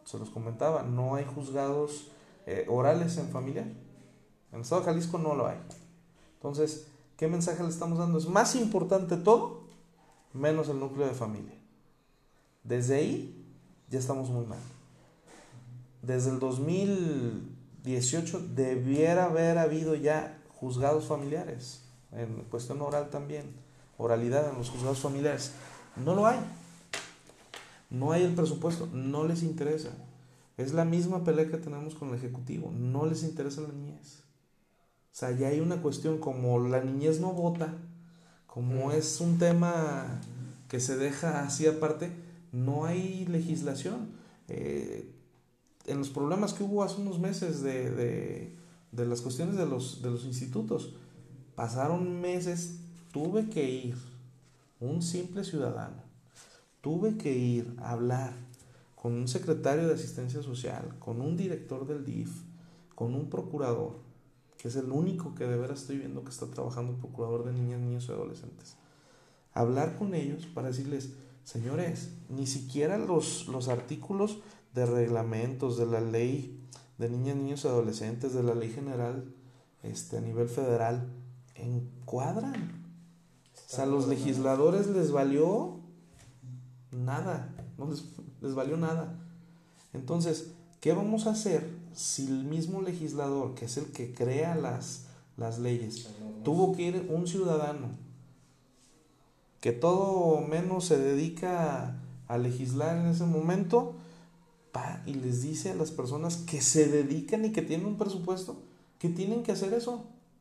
se los comentaba, no hay juzgados eh, orales en familiar. En el estado de Jalisco no lo hay. Entonces, ¿qué mensaje le estamos dando? Es más importante todo, menos el núcleo de familia. Desde ahí ya estamos muy mal. Desde el dos mil dieciocho debiera haber habido ya juzgados familiares, en cuestión oral también, oralidad en los juzgados familiares. No lo hay. No hay el presupuesto, no les interesa. Es la misma pelea que tenemos con el Ejecutivo, no les interesa la niñez. O sea, ya hay una cuestión, como la niñez no vota, como es un tema que se deja así aparte, no hay legislación. Eh, en los problemas que hubo hace unos meses de, de, de las cuestiones de los, de los institutos, pasaron meses, tuve que ir, un simple ciudadano, tuve que ir a hablar con un secretario de asistencia social, con un director del D I F, con un procurador, que es el único que de veras estoy viendo que está trabajando el procurador de niñas, niños y adolescentes. Hablar con ellos para decirles, señores, ni siquiera los, los artículos de reglamentos de la ley de niñas, niños y adolescentes, de la ley general este, a nivel federal, encuadran. O sea, a los legisladores les valió nada, no les, les valió nada. Entonces, ¿qué vamos a hacer si el mismo legislador, que es el que crea las, las leyes, tuvo que ir un ciudadano que todo menos se dedica a, a legislar en ese momento, pa, y les dice a las personas que se dedican y que tienen un presupuesto que tienen que hacer eso?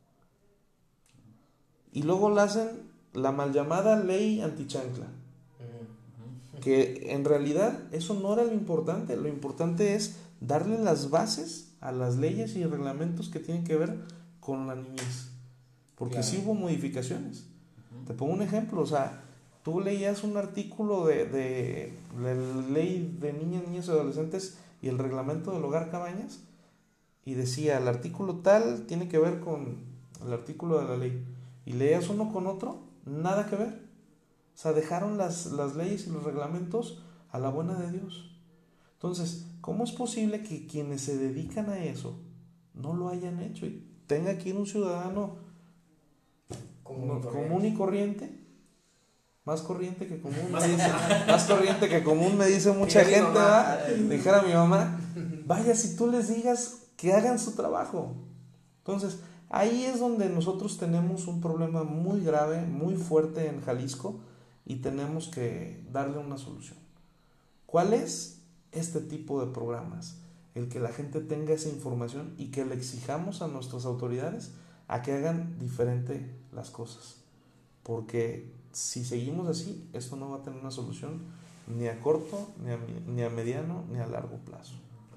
Y luego le hacen la mal llamada ley antichancla, que en realidad eso no era lo importante. Lo importante es darle las bases a las leyes y reglamentos que tienen que ver con la niñez, porque claro, sí hubo modificaciones. Uh-huh. Te pongo un ejemplo, o sea, tú leías un artículo de, de, de la ley de niñas, niños y adolescentes y el reglamento del hogar Cabañas, y decía, el artículo tal tiene que ver con el artículo de la ley, y leías uno con otro, nada que ver. O sea, dejaron las, las leyes y los reglamentos a la buena de Dios. Entonces, ¿cómo es posible que quienes se dedican a eso no lo hayan hecho? Y tenga que ir un ciudadano común, no, común y corriente, más corriente que común, me dice, más corriente que común, me dice mucha gente, ¿verdad? Dijera mi mamá, vaya, si tú les digas que hagan su trabajo. Entonces, ahí es donde nosotros tenemos un problema muy grave, muy fuerte en Jalisco, y tenemos que darle una solución. ¿Cuál es? Este tipo de programas, el que la gente tenga esa información y que le exijamos a nuestras autoridades a que hagan diferente las cosas, porque si seguimos así, esto no va a tener una solución ni a corto, ni a, ni a mediano, ni a largo plazo.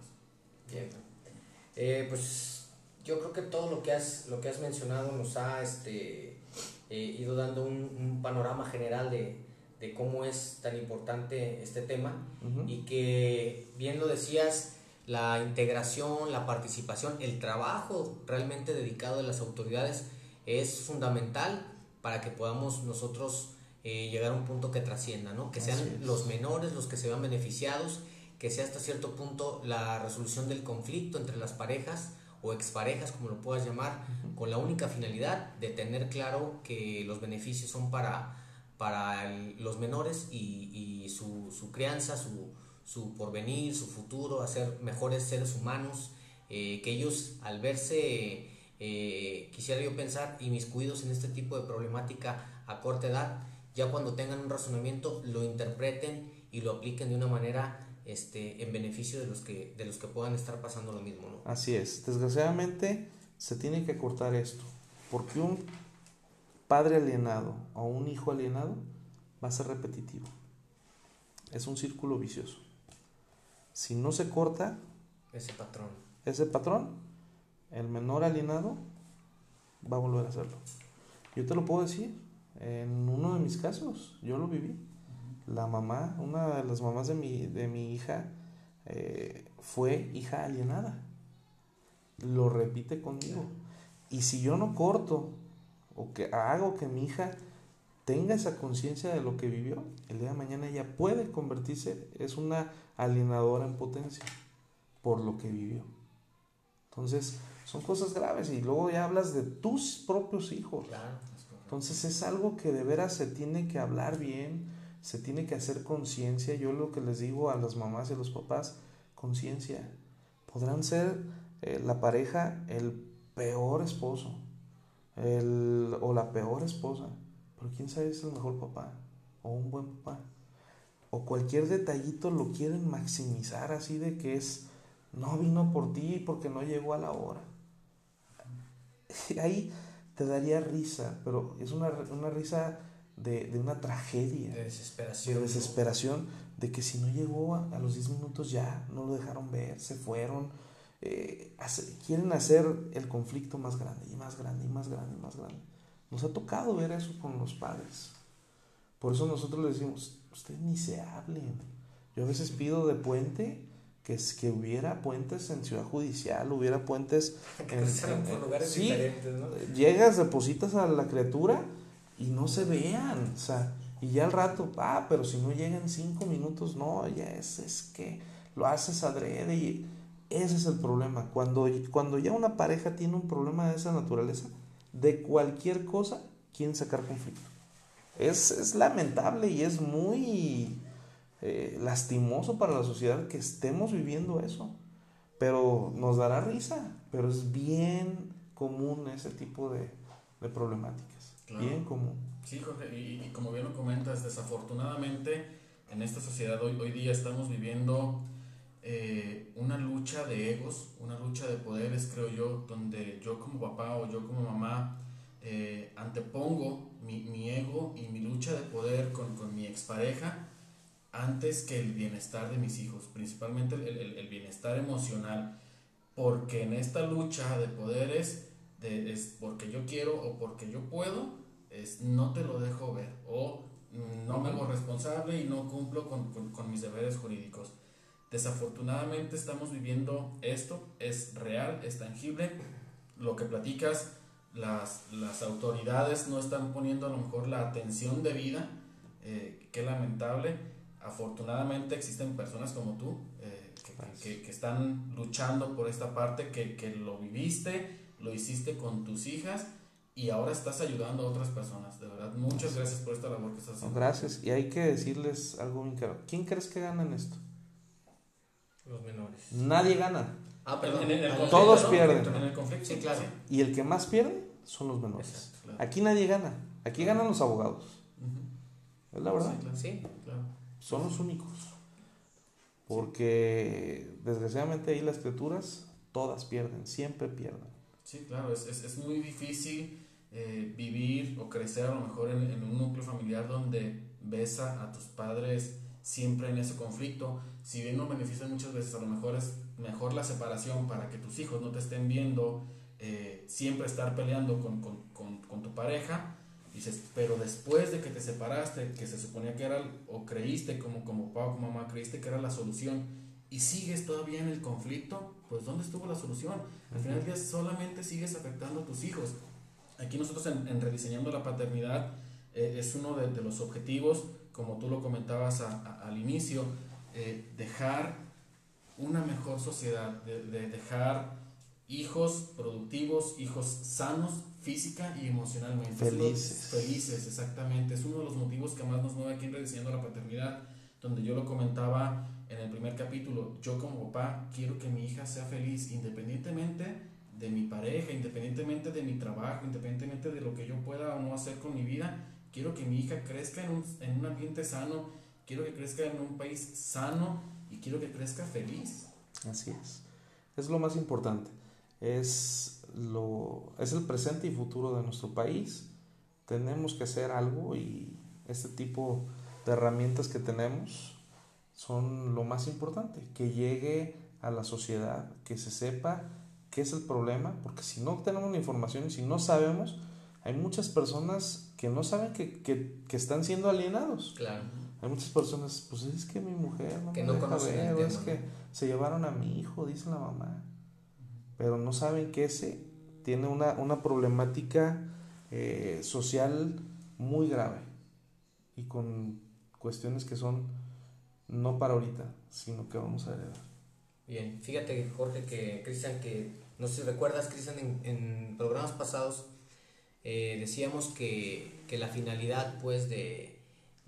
Bien, eh, pues yo creo que todo lo que has, lo que has mencionado nos ha este, eh, ido dando un, un panorama general de, de cómo es tan importante este tema. Uh-huh. Y que, bien lo decías, la integración, la participación, el trabajo realmente dedicado de las autoridades es fundamental para que podamos nosotros eh, llegar a un punto que trascienda, ¿no? Que sean los menores los que se vean beneficiados, que sea hasta cierto punto la resolución del conflicto entre las parejas o exparejas, como lo puedas llamar, uh-huh, con la única finalidad de tener claro que los beneficios son para, para el, los menores y, y su, su crianza, su, su porvenir, su futuro, hacer mejores seres humanos, eh, que ellos al verse, eh, quisiera yo pensar, inmiscuidos en este tipo de problemática a corta edad, ya cuando tengan un razonamiento lo interpreten y lo apliquen de una manera Este, en beneficio de los que de los que puedan estar pasando lo mismo, ¿no? Así es. Desgraciadamente se tiene que cortar esto, porque un padre alienado o un hijo alienado va a ser repetitivo. Es un círculo vicioso. Si no se corta ese patrón, ese patrón, el menor alienado va a volver a hacerlo. Yo te lo puedo decir, en uno de mis casos, yo lo viví. La mamá, una de las mamás de mi, de mi hija, eh, fue hija alienada. Lo repite conmigo. Y si yo no corto, o que hago que mi hija tenga esa conciencia de lo que vivió, el día de mañana ella puede convertirse, es una alienadora en potencia por lo que vivió. Entonces, son cosas graves y luego ya hablas de tus propios hijos. Claro. Entonces, es algo que de veras se tiene que hablar bien, se tiene que hacer conciencia. Yo lo que les digo a las mamás y a los papás, conciencia. Podrán ser eh, la pareja el peor esposo el, o la peor esposa, pero quién sabe si es el mejor papá o un buen papá. O cualquier detallito lo quieren maximizar así de que es, no vino por ti porque no llegó a la hora. Ahí te daría risa, pero es una, una risa de, de una tragedia. De desesperación. De desesperación, ¿no? De que si no llegó a, a los diez minutos ya, no lo dejaron ver, se fueron. Eh, hace, quieren hacer el conflicto más grande y más grande y más grande y más grande. Nos ha tocado ver eso con los padres. Por eso nosotros les decimos, ustedes ni se hablen. Yo a veces pido de puente que, que hubiera puentes en Ciudad Judicial, hubiera puentes en, en, en lugares sí, diferentes, ¿no? Llegas, depositas a la criatura y no se vean, o sea, y ya al rato, ah, pero si no llegan cinco minutos, no, ya es, es que lo haces adrede y ese es el problema. Cuando, cuando ya una pareja tiene un problema de esa naturaleza, de cualquier cosa quieren sacar conflicto. Es, es lamentable y es muy eh, lastimoso para la sociedad que estemos viviendo eso. Pero nos dará risa, pero es bien común ese tipo de, de problemáticas. Claro. Bien común. Sí, Jorge, y, y como bien lo comentas, desafortunadamente en esta sociedad hoy, hoy día estamos viviendo eh, una lucha de egos, una lucha de poderes, creo yo, donde yo como papá o yo como mamá eh, antepongo mi, mi ego y mi lucha de poder con, con mi expareja antes que el bienestar de mis hijos, principalmente el, el, el bienestar emocional, porque en esta lucha de poderes de, es porque yo quiero o porque yo puedo, es, no te lo dejo ver o no me hago responsable y no cumplo con, con, con mis deberes jurídicos. Desafortunadamente estamos viviendo esto, es real, es tangible, lo que platicas, las, las autoridades no están poniendo a lo mejor la atención debida, eh, qué lamentable. Afortunadamente existen personas como tú eh, que, que, que están luchando por esta parte, que, que lo viviste, lo hiciste con tus hijas y ahora estás ayudando a otras personas. De verdad, muchas gracias por esta labor que estás haciendo. Gracias, y hay que decirles algo bien claro. ¿Quién crees que gana en esto? Los menores. Nadie gana. Ah, perdón. En, en el conflicto, todos ¿no? pierden. En el conflicto, sí, claro. Y el que más pierde son los menores. Exacto, claro. Aquí nadie gana. Aquí ganan los abogados. Uh-huh. Es la verdad. Sí, claro. Sí, claro. Son los únicos. Porque desgraciadamente ahí las criaturas todas pierden, siempre pierden. Sí, claro, es, es, es muy difícil eh, vivir o crecer a lo mejor en, en un núcleo familiar donde ves a, a tus padres siempre en ese conflicto. Si bien nos benefician muchas veces, a lo mejor es mejor la separación para que tus hijos no te estén viendo, eh, siempre estar peleando con, con, con, con tu pareja. Dices, pero después de que te separaste, que se suponía que era, o creíste como, como papá o como mamá, creíste que era la solución, y sigues todavía en el conflicto, pues ¿dónde estuvo la solución? Al final del día solamente sigues afectando a tus hijos. Aquí nosotros en, en Rediseñando la Paternidad, eh, es uno de, de los objetivos, como tú lo comentabas a, a, al inicio, eh, dejar una mejor sociedad, de, de dejar hijos productivos, hijos sanos, física y emocionalmente. Felices. Felices, exactamente. Es uno de los motivos que más nos mueve aquí en Rediseñando la Paternidad, donde yo lo comentaba en el primer capítulo. Yo como papá quiero que mi hija sea feliz, independientemente de mi pareja, independientemente de mi trabajo, independientemente de lo que yo pueda o no hacer con mi vida. Quiero que mi hija crezca en un, en un ambiente sano, quiero que crezca en un país sano y quiero que crezca feliz. Así es. Es lo más importante. Es, lo, es el presente y futuro de nuestro país. Tenemos que hacer algo y este tipo de herramientas que tenemos son lo más importante. Que llegue a la sociedad, que se sepa qué es el problema, porque si no tenemos la información y si no sabemos, hay muchas personas que no saben que, que, que están siendo alienados. Claro. Hay muchas personas, pues es que mi mujer no que me no deja conocen ver, el o tema, es que ¿no? se llevaron a mi hijo, dice la mamá. Pero no saben que ese tiene una, una problemática eh, social muy grave. y con cuestiones que son no para ahorita, sino que vamos a heredar. Bien, fíjate, Jorge, que Cristian, que no sé si recuerdas, Cristian, en, en programas pasados eh, decíamos que, que la finalidad pues de,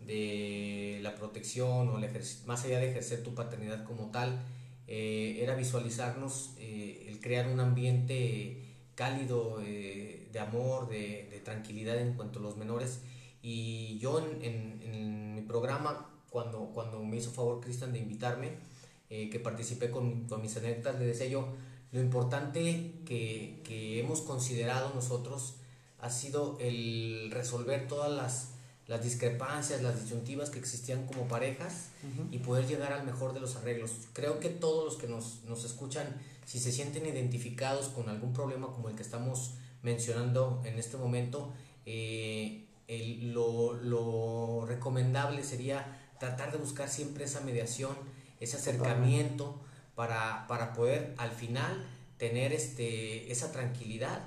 de la protección o el ejerc- más allá de ejercer tu paternidad como tal, eh, era visualizarnos, eh, el crear un ambiente cálido, eh, de amor, de, de tranquilidad en cuanto a los menores. Y yo en, en, en mi programa, cuando, cuando me hizo favor Cristian de invitarme, eh, que participé con, con mis anécdotas, le decía yo, lo importante que, que hemos considerado nosotros ha sido el resolver todas las, las discrepancias, las disyuntivas que existían como parejas, uh-huh, y poder llegar al mejor de los arreglos. Creo que todos los que nos, nos escuchan, si se sienten identificados con algún problema como el que estamos mencionando en este momento, eh, el, lo, lo recomendable sería tratar de buscar siempre esa mediación, ese acercamiento para, para poder al final tener este, esa tranquilidad,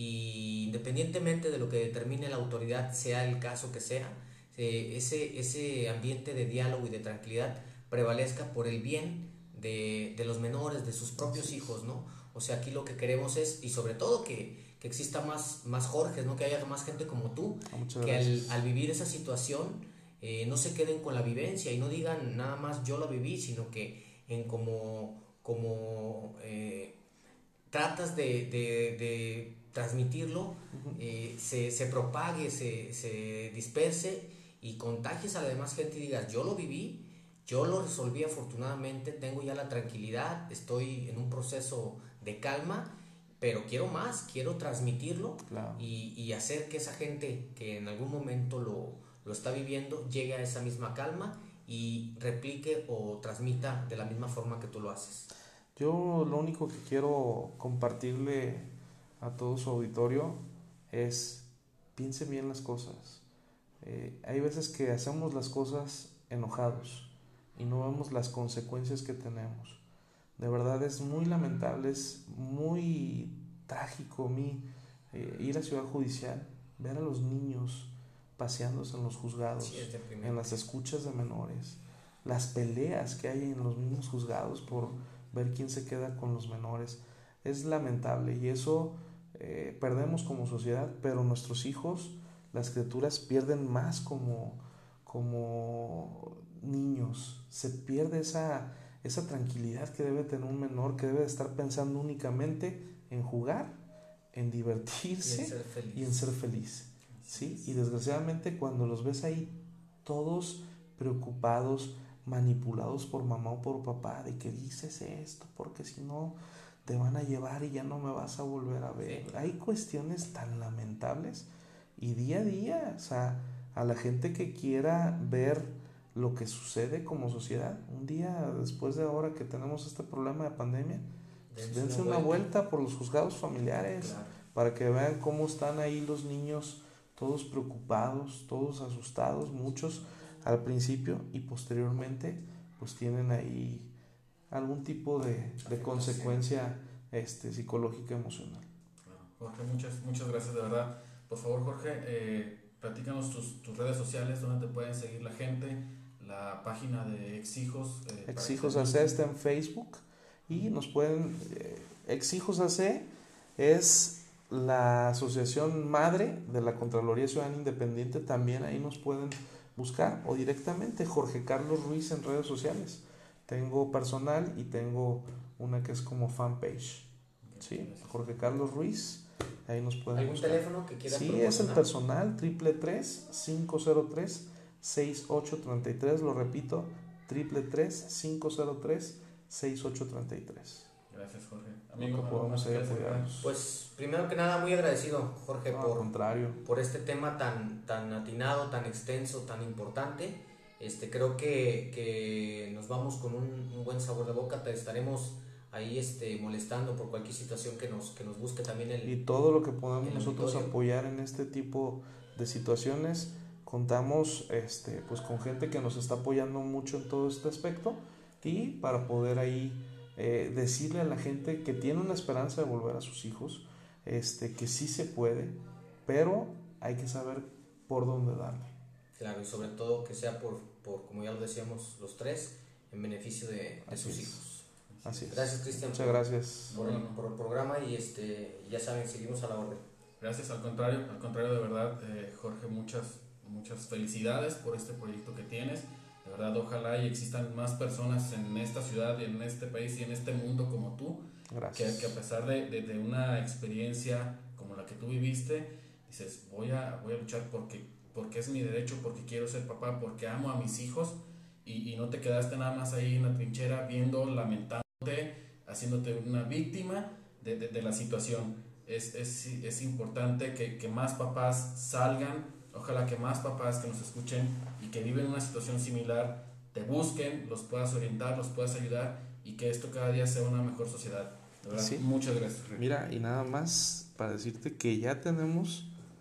y independientemente de lo que determine la autoridad, sea el caso que sea, eh, ese, ese ambiente de diálogo y de tranquilidad prevalezca por el bien de, de los menores, de sus propios hijos, ¿no? O sea, aquí lo que queremos es, y sobre todo que, que exista más, más Jorges, ¿no? Que haya más gente como tú, Muchas que al, gracias. al vivir esa situación eh, no se queden con la vivencia y no digan nada más yo lo viví, sino que en como, como eh, tratas de, de, de transmitirlo, eh, se, se propague, se, se disperse y contagies a la demás gente y digas, yo lo viví, yo lo resolví afortunadamente, tengo ya la tranquilidad, estoy en un proceso de calma, pero quiero más, quiero transmitirlo, claro, y, y hacer que esa gente que en algún momento lo, lo está viviendo llegue a esa misma calma y replique o transmita de la misma forma que tú lo haces. Yo lo único que quiero compartirle a todo su auditorio es piensen bien las cosas. Eh, hay veces que hacemos las cosas enojados y no vemos las consecuencias que tenemos. De verdad es muy lamentable, es muy trágico mí eh, ir a Ciudad Judicial, ver a los niños paseándose en los juzgados, Sí, en las escuchas de menores, las peleas que hay en los mismos juzgados por ver quién se queda con los menores. Es lamentable y eso eh, perdemos como sociedad, pero nuestros hijos, las criaturas, pierden más como, como niños. Se pierde esa, esa tranquilidad que debe tener un menor, que debe de estar pensando únicamente en jugar, en divertirse y en ser feliz, y en ser feliz. ¿Sí? Y desgraciadamente cuando los ves ahí todos preocupados, manipulados por mamá o por papá, de que dices esto, porque si no te van a llevar y ya no me vas a volver a ver. Sí. Hay cuestiones tan lamentables y día a día, o sea, a la gente que quiera ver lo que sucede como sociedad, un día después de ahora que tenemos este problema de pandemia, pues dense una, una vuelta. vuelta por los juzgados familiares, claro, para que vean cómo están ahí los niños, todos preocupados, todos asustados, muchos al principio, y posteriormente pues tienen ahí algún tipo de, de consecuencia este, psicológica, emocional. Claro. Jorge, muchas, muchas gracias de verdad. Por favor, Jorge, eh, platícanos tus, tus redes sociales, donde te pueden seguir la gente, la página de Exhijos. Eh, Exhijos A C está en Facebook y nos pueden... Eh, Exhijos A C es la asociación madre de la Contraloría Ciudadana Independiente, también ahí nos pueden buscar, o directamente Jorge Carlos Ruiz en redes sociales. Tengo personal y tengo una que es como fanpage. ¿Sí? Jorge Carlos Ruiz, ahí nos pueden ¿Algún buscar. teléfono que quieras Sí, es el personal, triple tres, cinco cero tres, seis ocho tres tres, lo repito, triple tres, cinco cero tres, seis ocho tres tres. Gracias, Jorge. Amigo, que podamos ahí apoyarnos. Pues primero que nada, muy agradecido, Jorge, no, por, contrario. por este tema tan, tan atinado, tan extenso, tan importante. Este, creo que, que nos vamos con un, un buen sabor de boca. Te estaremos ahí este, molestando por cualquier situación que nos, que nos busque también el... Y todo lo que podamos nosotros apoyar en este tipo de situaciones. Contamos este, pues con gente que nos está apoyando mucho en todo este aspecto, y para poder ahí eh, decirle a la gente que tiene una esperanza de volver a sus hijos, este, que sí se puede, pero hay que saber por dónde darle. Claro, y sobre todo que sea por, por como ya lo decíamos, los tres, en beneficio de, de sus es. hijos. Así es. Gracias, Cristian. Muchas por, gracias. Por el, por el programa y este, ya saben, seguimos a la orden. Gracias, al contrario, al contrario de verdad, eh, Jorge, muchas, muchas felicidades por este proyecto que tienes. De verdad, ojalá y existan más personas en esta ciudad, en este país y en este mundo como tú, Gracias. que, que a pesar de, de, de una experiencia como la que tú viviste, dices, voy a, voy a luchar porque, porque es mi derecho, porque quiero ser papá, porque amo a mis hijos, y, y no te quedaste nada más ahí en la trinchera viendo, lamentándote, haciéndote una víctima de, de, de la situación. Es, es, es importante que, que más papás salgan, ojalá que más papás que nos escuchen y que viven una situación similar te busquen, los puedas orientar, los puedas ayudar y que esto cada día sea una mejor sociedad. De verdad, Sí. muchas gracias. Mira, y nada más para decirte que ya tenemos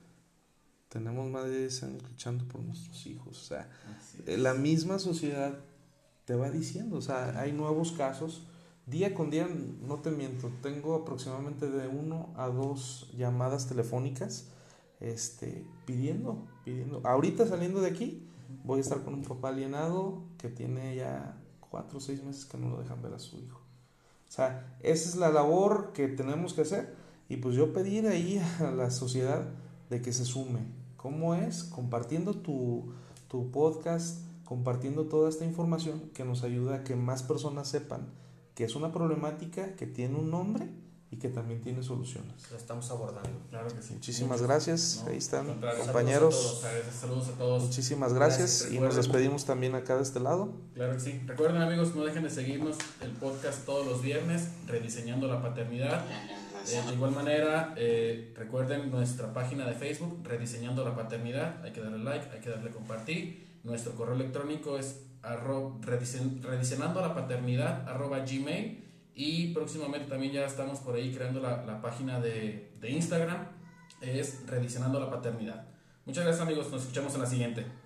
tenemos más de diez años luchando por nuestros hijos. O sea, la misma sociedad te va diciendo, o sea, hay nuevos casos. Día con día, no te miento, tengo aproximadamente de uno a dos llamadas telefónicas este, pidiendo, pidiendo. Ahorita saliendo de aquí, voy a estar con un papá alienado que tiene ya cuatro o seis meses que no lo dejan ver a su hijo. O sea, esa es la labor que tenemos que hacer. Y pues yo pedir ahí a la sociedad de que se sume. ¿Cómo es? Compartiendo tu, tu podcast, compartiendo toda esta información que nos ayuda a que más personas sepan que es una problemática que tiene un nombre y que también tiene soluciones. Lo estamos abordando. Claro que sí. Muchísimas Muchos, gracias. ¿no? Ahí están, Contrario, compañeros. Saludos a todos. Saludos a todos. Muchísimas gracias, Gracias. y nos despedimos también acá de este lado. Claro que sí. Recuerden, amigos, no dejen de seguirnos el podcast todos los viernes, Rediseñando la Paternidad. Eh, de igual manera, eh, recuerden nuestra página de Facebook, Rediseñando la Paternidad. Hay que darle like, hay que darle compartir. Nuestro correo electrónico es arro, redisen, rediseñando la paternidad arroba gmail. Y próximamente también ya estamos por ahí creando la, la página de, de Instagram, es Rediseñando la Paternidad. Muchas gracias, amigos, nos escuchamos en la siguiente.